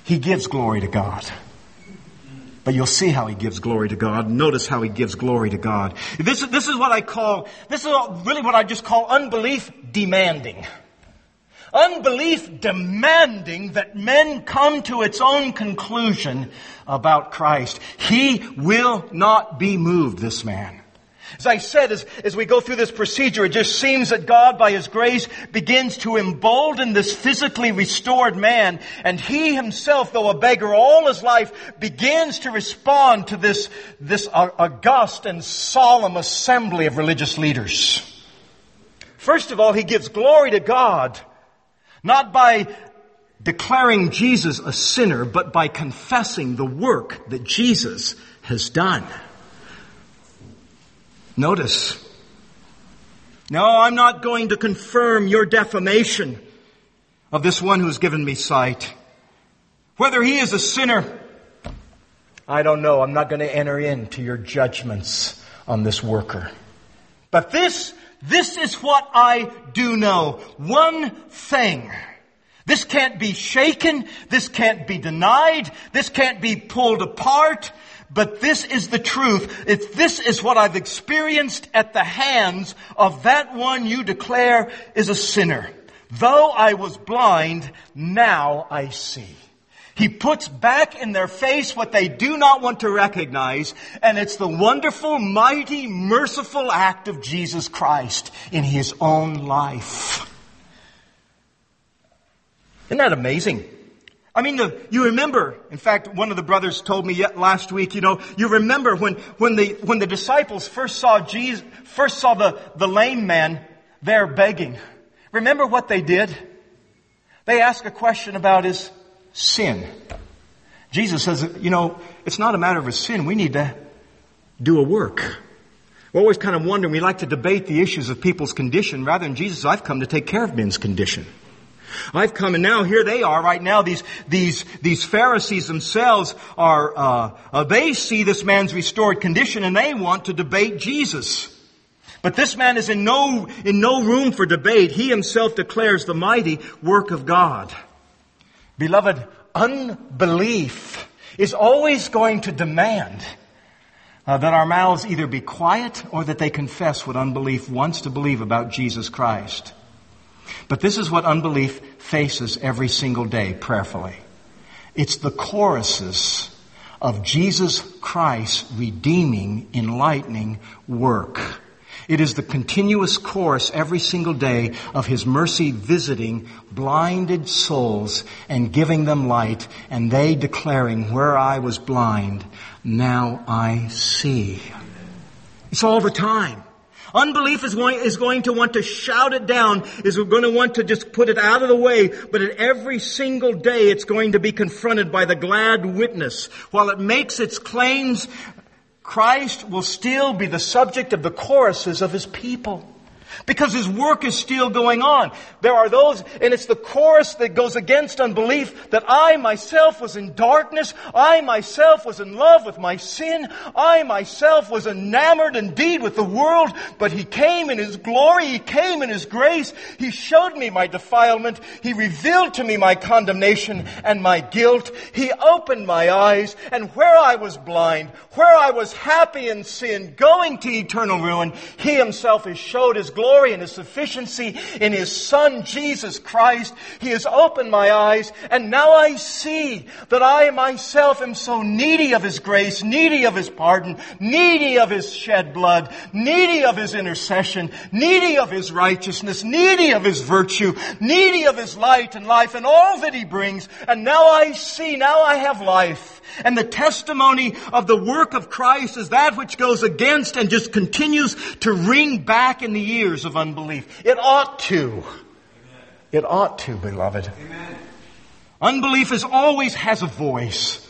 he gives glory to God. But you'll see how he gives glory to God. Notice how he gives glory to God. This, this is what I call, this is really what I just call unbelief demanding. Unbelief demanding that men come to its own conclusion about Christ. He will not be moved, this man. As I said, as, as we go through this procedure, it just seems that God, by His grace, begins to embolden this physically restored man. And he himself, though a beggar all his life, begins to respond to this, this august and solemn assembly of religious leaders. First of all, he gives glory to God, not by declaring Jesus a sinner, but by confessing the work that Jesus has done. Notice, no, I'm not going to confirm your defamation of this one who's given me sight. Whether he is a sinner, I don't know. I'm not going to enter into your judgments on this worker. But this, this is what I do know. One thing. This can't be shaken. This can't be denied. This can't be pulled apart. But this is the truth. It's, this is what I've experienced at the hands of that one you declare is a sinner. Though I was blind, now I see. He puts back in their face what they do not want to recognize, and it's the wonderful, mighty, merciful act of Jesus Christ in His own life. Isn't that amazing? I mean, the, you remember, in fact, one of the brothers told me yet last week, you know, you remember when, when the, when the disciples first saw Jesus, first saw the, the lame man there begging. Remember what they did? They asked a question about his sin. Jesus says, you know, it's not a matter of a sin. We need to do a work. We're always kind of wondering, we like to debate the issues of people's condition rather than Jesus, I've come to take care of men's condition. I've come and now here they are right now. These, these, these Pharisees themselves are, uh, uh, they see this man's restored condition and they want to debate Jesus. But this man is in no, in no room for debate. He himself declares the mighty work of God. Beloved, unbelief is always going to demand uh, that our mouths either be quiet or that they confess what unbelief wants to believe about Jesus Christ. But this is what unbelief faces every single day prayerfully. It's the choruses of Jesus Christ's redeeming, enlightening work. It is the continuous chorus every single day of His mercy visiting blinded souls and giving them light, and they declaring, where I was blind, now I see. It's all the time. Unbelief is going, is going to want to shout it down, is going to want to just put it out of the way, but at every single day it's going to be confronted by the glad witness. While it makes its claims, Christ will still be the subject of the choruses of His people. Because His work is still going on. There are those, and it's the chorus that goes against unbelief, that I myself was in darkness. I myself was in love with my sin. I myself was enamored indeed with the world. But He came in His glory. He came in His grace. He showed me my defilement. He revealed to me my condemnation and my guilt. He opened my eyes, and where I was blind, where I was happy in sin, going to eternal ruin, He Himself has showed His glory and His sufficiency in His Son, Jesus Christ. He has opened my eyes, and now I see that I myself am so needy of His grace, needy of His pardon, needy of His shed blood, needy of His intercession, needy of His righteousness, needy of His virtue, needy of His light and life and all that He brings. And now I see, now I have life. And the testimony of the work of Christ is that which goes against and just continues to ring back in the ears of unbelief. It ought to. Amen. It ought to, beloved. Amen. Unbelief is always has a voice.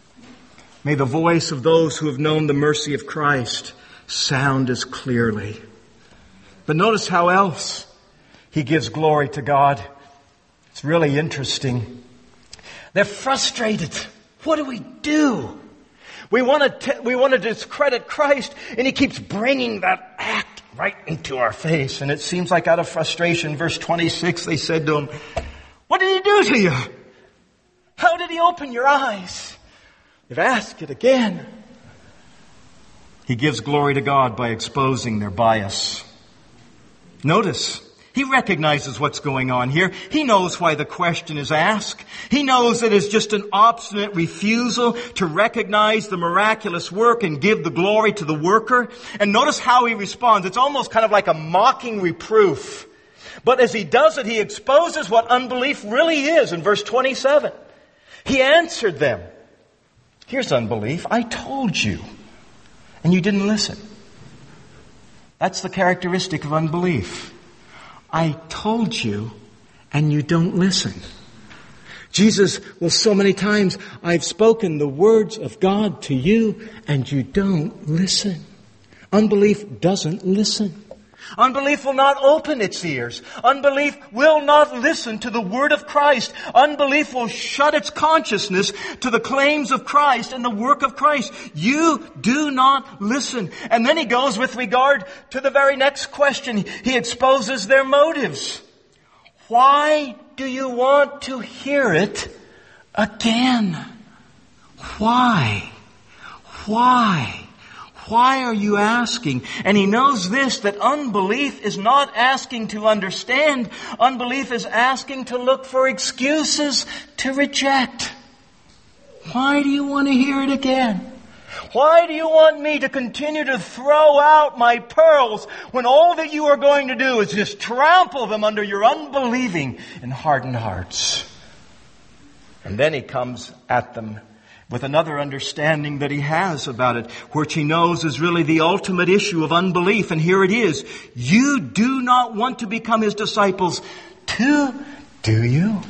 May the voice of those who have known the mercy of Christ sound as clearly. But notice how else He gives glory to God. It's really interesting. They're frustrated. What do we do? We want to, t- we want to discredit Christ, and He keeps bringing that act right into our face. And it seems like out of frustration, verse twenty-six, they said to Him, what did He do to you? How did He open your eyes? You've asked it again. He gives glory to God by exposing their bias. Notice, He recognizes what's going on here. He knows why the question is asked. He knows it is just an obstinate refusal to recognize the miraculous work and give the glory to the worker. And notice how He responds. It's almost kind of like a mocking reproof. But as He does it, He exposes what unbelief really is in verse twenty-seven. He answered them. Here's unbelief. I told you, and you didn't listen. That's the characteristic of unbelief. I told you, and you don't listen. Jesus will so many times, I've spoken the words of God to you, and you don't listen. Unbelief doesn't listen. Unbelief will not open its ears. Unbelief will not listen to the word of Christ. Unbelief will shut its consciousness to the claims of Christ and the work of Christ. You do not listen. And then he goes with regard to the very next question. He exposes their motives. Why do you want to hear it again? Why? Why? Why are you asking? And he knows this, that unbelief is not asking to understand. Unbelief is asking to look for excuses to reject. Why do you want to hear it again? Why do you want me to continue to throw out my pearls when all that you are going to do is just trample them under your unbelieving and hardened hearts? And then he comes at them with another understanding that he has about it, which he knows is really the ultimate issue of unbelief. And here it is. You do not want to become his disciples too, do you?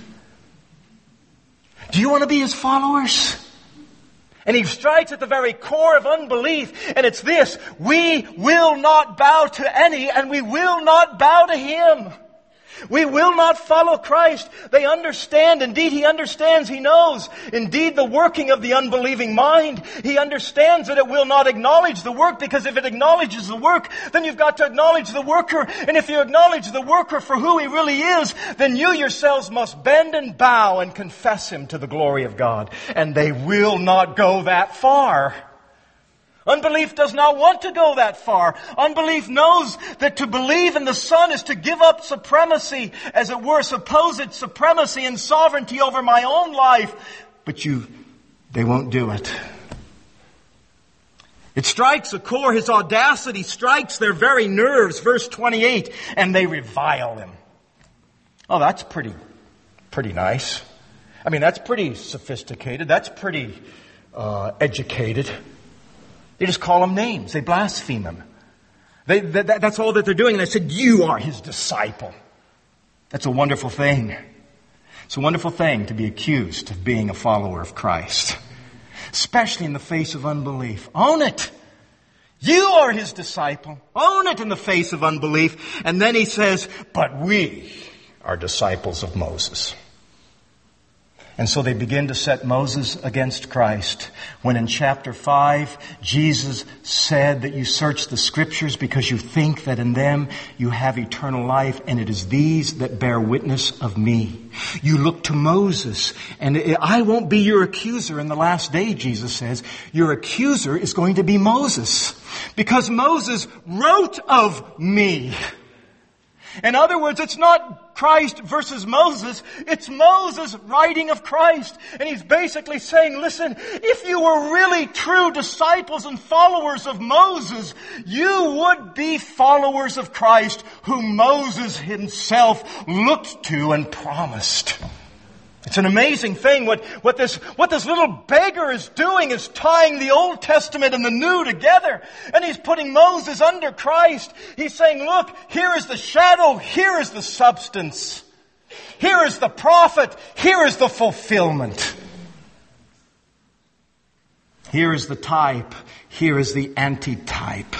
Do you want to be his followers? And he strikes at the very core of unbelief, and it's this: we will not bow to any, and we will not bow to him. We will not follow Christ. They understand. Indeed, he understands. He knows. Indeed, the working of the unbelieving mind. He understands that it will not acknowledge the work, because if it acknowledges the work, then you've got to acknowledge the worker. And if you acknowledge the worker for who he really is, then you yourselves must bend and bow and confess him to the glory of God. And they will not go that far. Unbelief does not want to go that far. Unbelief knows that to believe in the Son is to give up supremacy, as it were, supposed supremacy and sovereignty over my own life. But you, they won't do it. It strikes a core. His audacity strikes their very nerves. Verse twenty-eight, and they revile him. Oh, that's pretty, pretty nice. I mean, that's pretty sophisticated. That's pretty uh, educated. They just call him names. They blaspheme him. They, that, that's all that they're doing. And I said, you are his disciple. That's a wonderful thing. It's a wonderful thing to be accused of being a follower of Christ, especially in the face of unbelief. Own it. You are his disciple. Own it in the face of unbelief. And then he says, but we are disciples of Moses. And so they begin to set Moses against Christ. When in chapter five, Jesus said that you search the Scriptures because you think that in them you have eternal life, and it is these that bear witness of me. You look to Moses, and I won't be your accuser in the last day, Jesus says. Your accuser is going to be Moses, because Moses wrote of me. In other words, it's not Christ versus Moses. It's Moses writing of Christ. And he's basically saying, listen, if you were really true disciples and followers of Moses, you would be followers of Christ, whom Moses himself looked to and promised. It's an amazing thing. What, what this, what this little beggar is doing is tying the Old Testament and the New together. And he's putting Moses under Christ. He's saying, look, here is the shadow, here is the substance. Here is the prophet, here is the fulfillment. Here is the type, here is the antitype.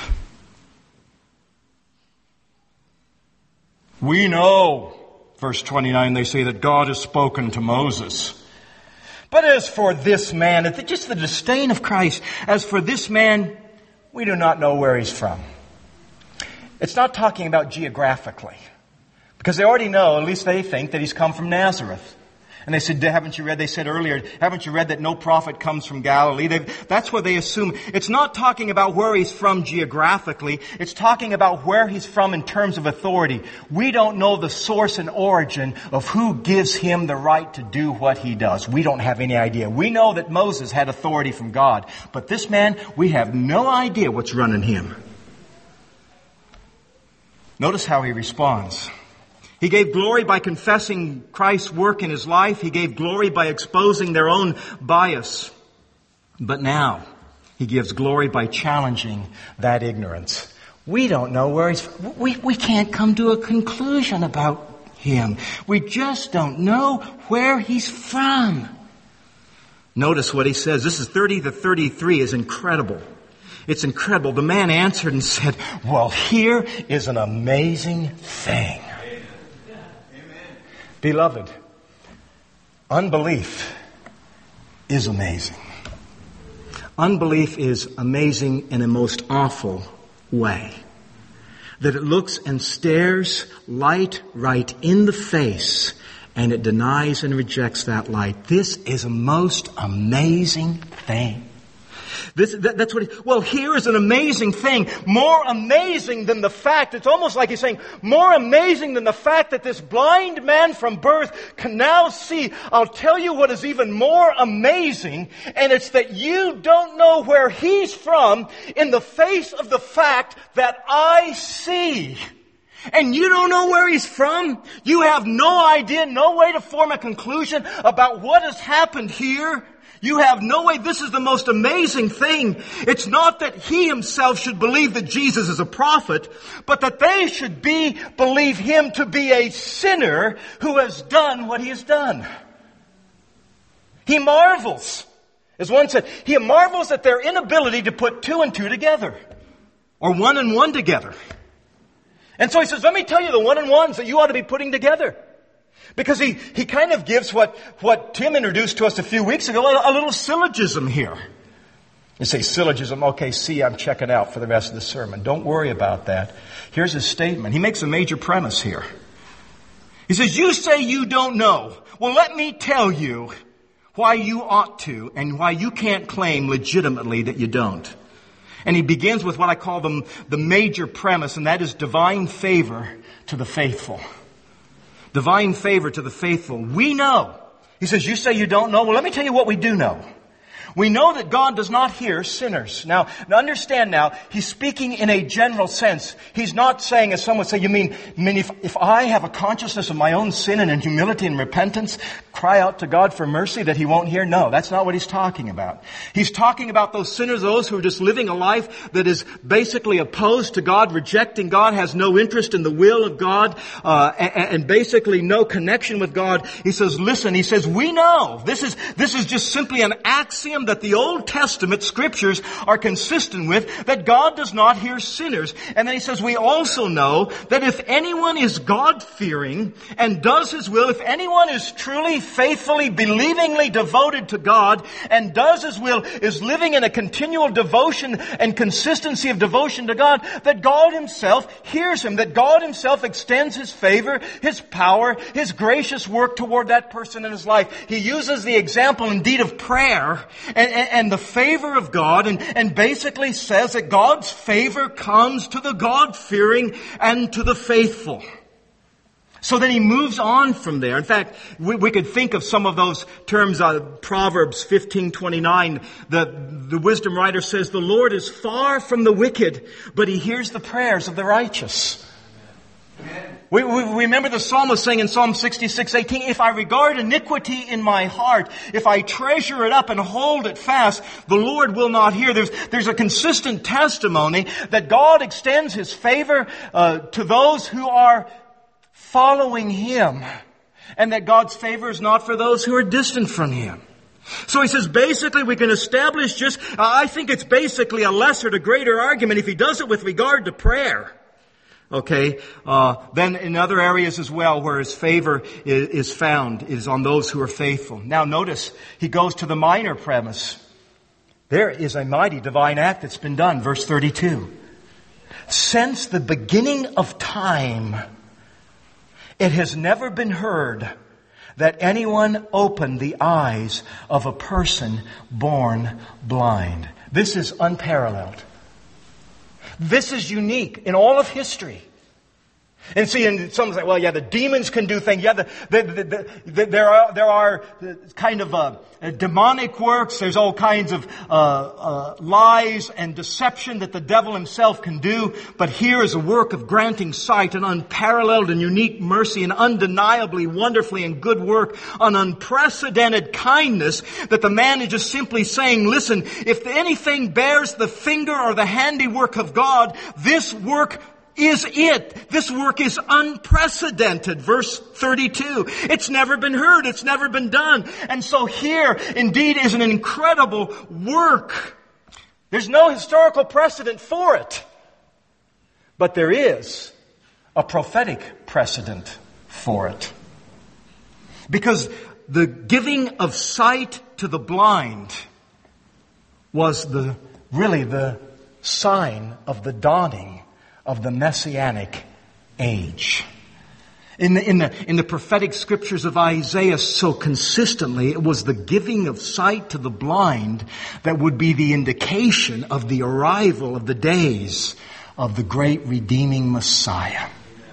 We know, verse twenty-nine, they say that God has spoken to Moses. But as for this man, it's just the disdain of Christ. As for this man, we do not know where he's from. It's not talking about geographically, because they already know, at least they think, that he's come from Nazareth. And they said, haven't you read, they said earlier, haven't you read that no prophet comes from Galilee? They've, that's what they assume. It's not talking about where he's from geographically. It's talking about where he's from in terms of authority. We don't know the source and origin of who gives him the right to do what he does. We don't have any idea. We know that Moses had authority from God. But this man, we have no idea what's running him. Notice how he responds. He gave glory by confessing Christ's work in his life. He gave glory by exposing their own bias. But now, he gives glory by challenging that ignorance. We don't know where he's from. We, we can't come to a conclusion about him. We just don't know where he's from. Notice what he says. This is thirty to thirty-three is incredible. It's incredible. The man answered and said, well, here is an amazing thing. Beloved, unbelief is amazing. Unbelief is amazing in a most awful way. That it looks and stares light right in the face, and it denies and rejects that light. This is a most amazing thing. This, that, that's what he, well, here is an amazing thing. More amazing than the fact, it's almost like he's saying, more amazing than the fact that this blind man from birth can now see. I'll tell you what is even more amazing, and it's that you don't know where he's from in the face of the fact that I see. And you don't know where he's from. You have no idea, no way to form a conclusion about what has happened here. You have no way. This is the most amazing thing. It's not that he himself should believe that Jesus is a prophet, but that they should be, believe him to be a sinner who has done what he has done. He marvels. As one said, he marvels at their inability to put two and two together. Or one and one together. And so he says, let me tell you the one and ones that you ought to be putting together. Because he, he kind of gives what, what Tim introduced to us a few weeks ago, a, a little syllogism here. You say syllogism, okay, see, I'm checking out for the rest of the sermon. Don't worry about that. Here's his statement. He makes a major premise here. He says, you say you don't know. Well, let me tell you why you ought to and why you can't claim legitimately that you don't. And he begins with what I call the, the major premise, and that is divine favor to the faithful. Divine favor to the faithful. We know. He says, you say you don't know? Well, let me tell you what we do know. We know that God does not hear sinners. Now, now understand now, he's speaking in a general sense. He's not saying, as some would say, you mean, I mean if, if I have a consciousness of my own sin and in humility and repentance, cry out to God for mercy that he won't hear? No, that's not what he's talking about. He's talking about those sinners, those who are just living a life that is basically opposed to God, rejecting God, has no interest in the will of God, uh, and, and basically no connection with God. He says, listen, he says, we know. This is, this is just simply an axiom that the Old Testament scriptures are consistent with, that God does not hear sinners. And then he says, we also know that if anyone is God-fearing and does his will, if anyone is truly, faithfully, believingly devoted to God and does his will, is living in a continual devotion and consistency of devotion to God, that God himself hears him, that God himself extends his favor, his power, his gracious work toward that person in his life. He uses the example indeed of prayer And, and, and the favor of God, and, and basically says that God's favor comes to the God-fearing and to the faithful. So then he moves on from there. In fact, we, we could think of some of those terms, uh, Proverbs fifteen twenty-nine. The, the wisdom writer says, the Lord is far from the wicked, but he hears the prayers of the righteous. Amen. We, we remember the psalmist saying in Psalm sixty-six eighteen, if I regard iniquity in my heart, if I treasure it up and hold it fast, the Lord will not hear. There's, there's a consistent testimony that God extends his favor uh, to those who are following him, and that God's favor is not for those who are distant from him. So he says, basically, we can establish just, uh, I think it's basically a lesser to greater argument if he does it with regard to prayer. Okay, uh, then in other areas as well where his favor is, is found is on those who are faithful. Now notice, he goes to the minor premise. There is a mighty divine act that's been done. Verse thirty-two. Since the beginning of time, it has never been heard that anyone opened the eyes of a person born blind. This is unparalleled. This is unique in all of history. And see, and some say, well, yeah, the demons can do things. Yeah, the, the, the, the, there are there are kind of uh, demonic works. There's all kinds of uh, uh, lies and deception that the devil himself can do. But here is a work of granting sight, an unparalleled and unique mercy, an undeniably, wonderfully and good work, an unprecedented kindness that the man is just simply saying, listen, if anything bears the finger or the handiwork of God, this work is it. This work is unprecedented. Verse thirty-two. It's never been heard. It's never been done. And so here, indeed, is an incredible work. There's no historical precedent for it. But there is a prophetic precedent for it. Because the giving of sight to the blind was the really the sign of the dawning of the Messianic age. In the, in the, in the prophetic scriptures of Isaiah, so consistently, it was the giving of sight to the blind that would be the indication of the arrival of the days of the great redeeming Messiah.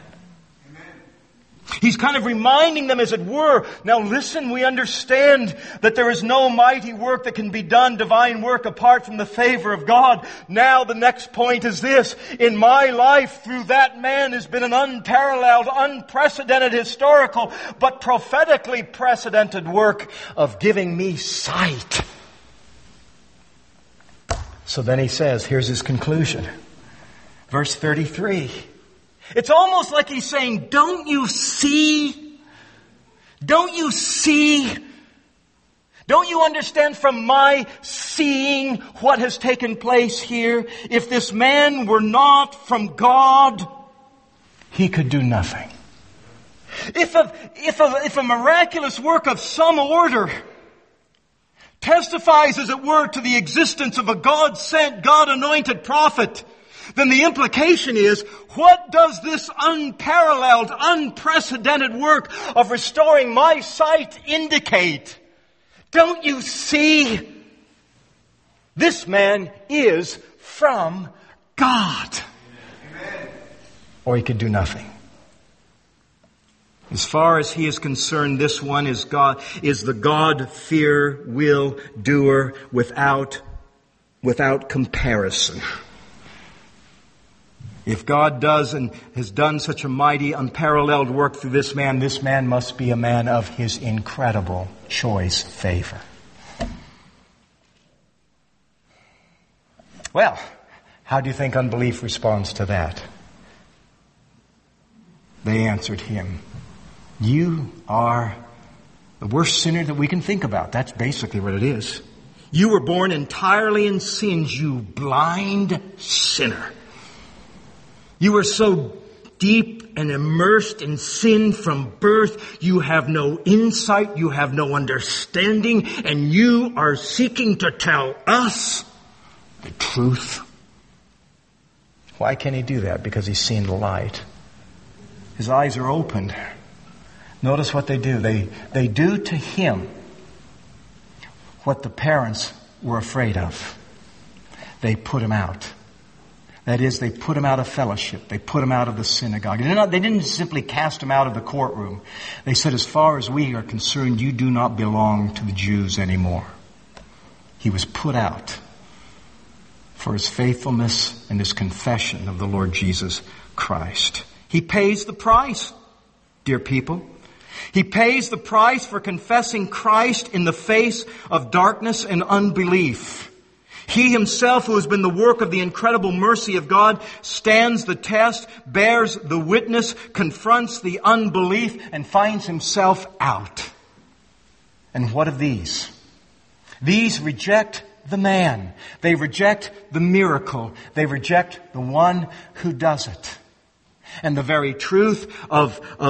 He's kind of reminding them, as it were, now listen, we understand that there is no mighty work that can be done, divine work, apart from the favor of God. Now the next point is this. In my life, through that man has been an unparalleled, unprecedented, historical, but prophetically precedented work of giving me sight. So then he says, here's his conclusion. Verse thirty-three. It's almost like he's saying, don't you see? Don't you see? Don't you understand from my seeing what has taken place here? If this man were not from God, he could do nothing. If a, if a, if a miraculous work of some order testifies, as it were, to the existence of a God-sent, God-anointed prophet, then the implication is, what does this unparalleled, unprecedented work of restoring my sight indicate? Don't you see? This man is from God. Amen. Or he could do nothing. As far as he is concerned, this one is God, is the God-fear, will, doer without, without comparison. If God does and has done such a mighty, unparalleled work through this man, this man must be a man of his incredible choice favor. Well, how do you think unbelief responds to that? They answered him, you are the worst sinner that we can think about. That's basically what it is. You were born entirely in sins, you blind sinner. You are so deep and immersed in sin from birth, you have no insight, you have no understanding, and you are seeking to tell us the truth. Why can he do that? Because he's seen the light. His eyes are opened. Notice what they do. They, they do to him what the parents were afraid of. They put him out. That is, they put him out of fellowship. They put him out of the synagogue. They, not, they didn't simply cast him out of the courtroom. They said, as far as we are concerned, you do not belong to the Jews anymore. He was put out for his faithfulness and his confession of the Lord Jesus Christ. He pays the price, dear people. He pays the price for confessing Christ in the face of darkness and unbelief. He himself, who has been the work of the incredible mercy of God, stands the test, bears the witness, confronts the unbelief, and finds himself out. And what of these? These reject the man. They reject the miracle. They reject the one who does it. And the very truth of, of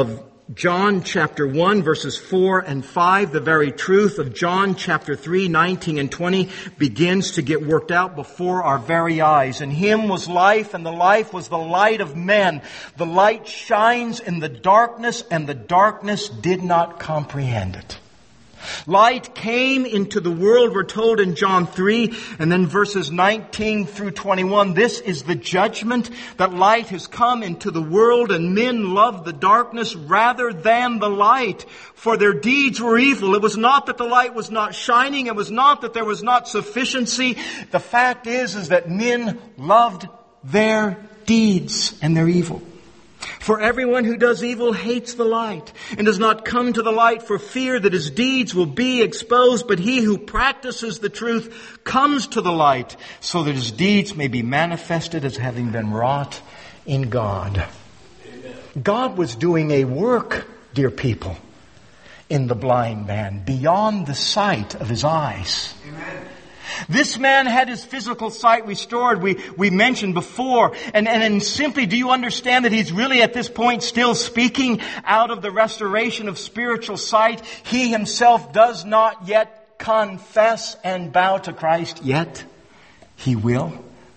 John chapter one, verses four and five, the very truth of John chapter three, nineteen and twenty begins to get worked out before our very eyes. In Him was life, and the life was the light of men. The light shines in the darkness, and the darkness did not comprehend it. Light came into the world, we're told in John three, and then verses nineteen through twenty-one. This is the judgment, that light has come into the world, and men loved the darkness rather than the light, for their deeds were evil. It was not that the light was not shining. It was not that there was not sufficiency. The fact is, is that men loved their deeds and their evil. For everyone who does evil hates the light and does not come to the light for fear that his deeds will be exposed. But he who practices the truth comes to the light so that his deeds may be manifested as having been wrought in God. Amen. God was doing a work, dear people, in the blind man beyond the sight of his eyes. Amen. This man had his physical sight restored, we, we mentioned before. And, and, and simply, do you understand that he's really at this point still speaking out of the restoration of spiritual sight? He himself does not yet confess and bow to Christ, yet he will.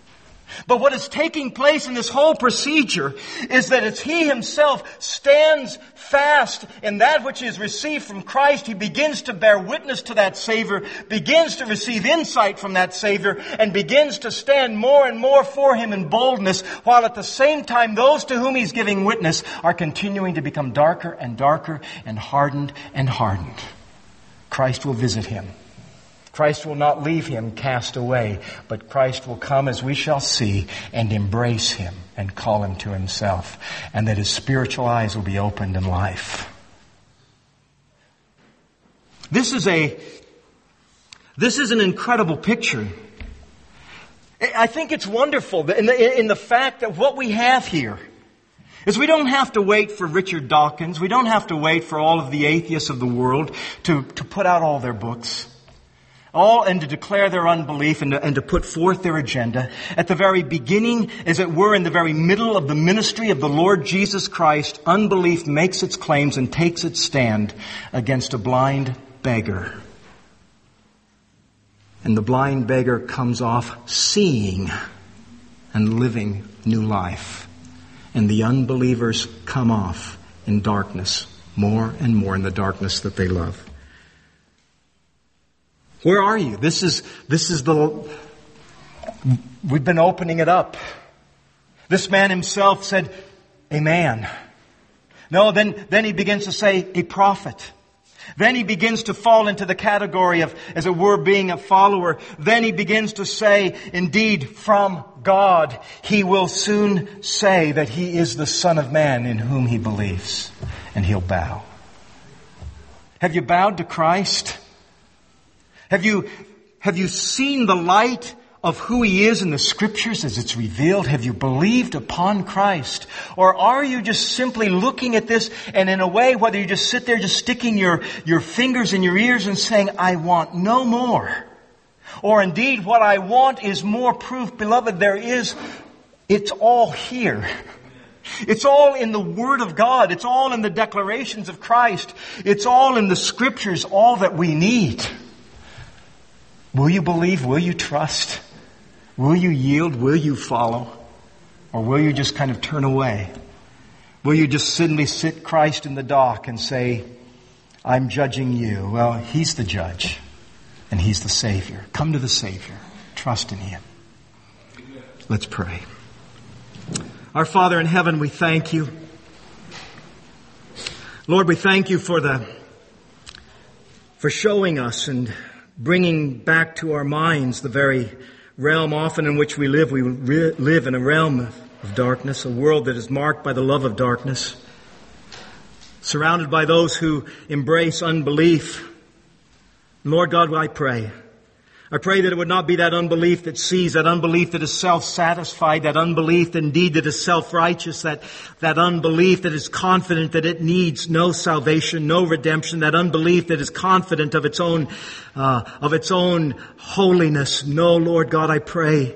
But what is taking place in this whole procedure is that as he himself stands fast in that which is received from Christ, he begins to bear witness to that Savior, begins to receive insight from that Savior, and begins to stand more and more for Him in boldness, while at the same time those to whom he's giving witness are continuing to become darker and darker and hardened and hardened. Christ will visit him. Christ will not leave him cast away, but Christ will come, as we shall see, and embrace him and call him to himself, and that his spiritual eyes will be opened in life. This is a, this is an incredible picture. I think it's wonderful in the, in the fact that what we have here is we don't have to wait for Richard Dawkins. We don't have to wait for all of the atheists of the world to, to put out all their books. All and to declare their unbelief and to, and to put forth their agenda. At the very beginning, as it were, in the very middle of the ministry of the Lord Jesus Christ, unbelief makes its claims and takes its stand against a blind beggar. And the blind beggar comes off seeing and living new life. And the unbelievers come off in darkness, more and more in the darkness that they love. Where are you? This is, this is the, we've been opening it up. This man himself said, a man. No, then, then he begins to say, a prophet. Then he begins to fall into the category of, as it were, being a follower. Then he begins to say, indeed, from God. He will soon say that he is the Son of Man in whom he believes. And he'll bow. Have you bowed to Christ? Have you, have you seen the light of who He is in the Scriptures as it's revealed? Have you believed upon Christ? Or are you just simply looking at this and in a way, whether you just sit there just sticking your, your fingers in your ears and saying, I want no more. Or indeed, what I want is more proof. Beloved, there is, it's all here. It's all in the Word of God. It's all in the declarations of Christ. It's all in the Scriptures, all that we need. Will you believe? Will you trust? Will you yield? Will you follow? Or will you just kind of turn away? Will you just simply sit Christ in the dock and say, I'm judging you? Well, He's the judge and He's the Savior. Come to the Savior. Trust in Him. Let's pray. Our Father in heaven, we thank You. Lord, we thank You for the, for showing us and bringing back to our minds the very realm often in which we live. We re- live in a realm of, of darkness, a world that is marked by the love of darkness, surrounded by those who embrace unbelief. Lord God, I pray. I pray that it would not be that unbelief that sees, that unbelief that is self-satisfied, that unbelief indeed that is self-righteous, that, that unbelief that is confident that it needs no salvation, no redemption, that unbelief that is confident of its own, uh, of its own holiness. No, Lord God, I pray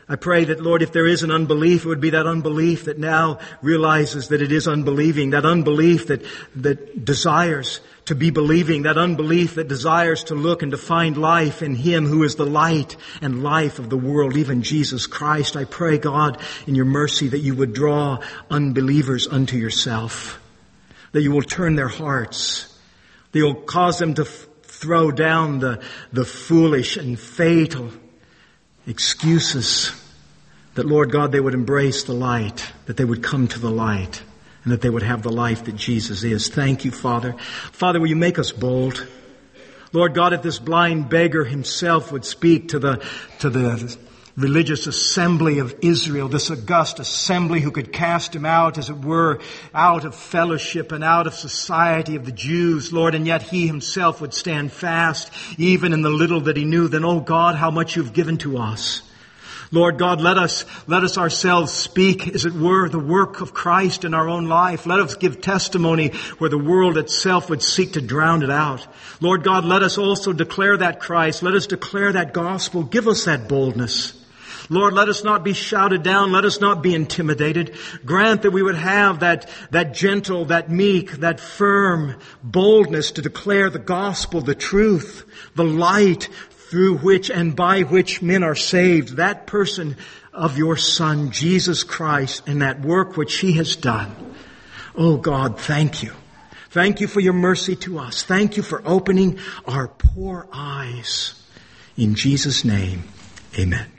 I pray that, Lord, if there is an unbelief, it would be that unbelief that now realizes that it is unbelieving, that unbelief that, that desires to be believing, that unbelief that desires to look and to find life in Him who is the light and life of the world, even Jesus Christ. I pray, God, in your mercy that you would draw unbelievers unto yourself, that you will turn their hearts, that you will cause them to f- throw down the, the foolish and fatal excuses, that, Lord God, they would embrace the light, that they would come to the light, and that they would have the life that Jesus is. Thank you, Father. Father, will you make us bold? Lord God, if this blind beggar himself would speak to the, to the religious assembly of Israel, this august assembly who could cast him out, as it were, out of fellowship and out of society of the Jews, Lord, and yet he himself would stand fast, even in the little that he knew, then, oh God, how much you've given to us. Lord God, let us, let us ourselves speak, as it were, the work of Christ in our own life. Let us give testimony where the world itself would seek to drown it out. Lord God, let us also declare that Christ. Let us declare that gospel. Give us that boldness. Lord, let us not be shouted down. Let us not be intimidated. Grant that we would have that, that gentle, that meek, that firm boldness to declare the gospel, the truth, the light through which and by which men are saved. That person of your Son, Jesus Christ, and that work which He has done. Oh God, thank you. Thank you for your mercy to us. Thank you for opening our poor eyes. In Jesus' name, amen.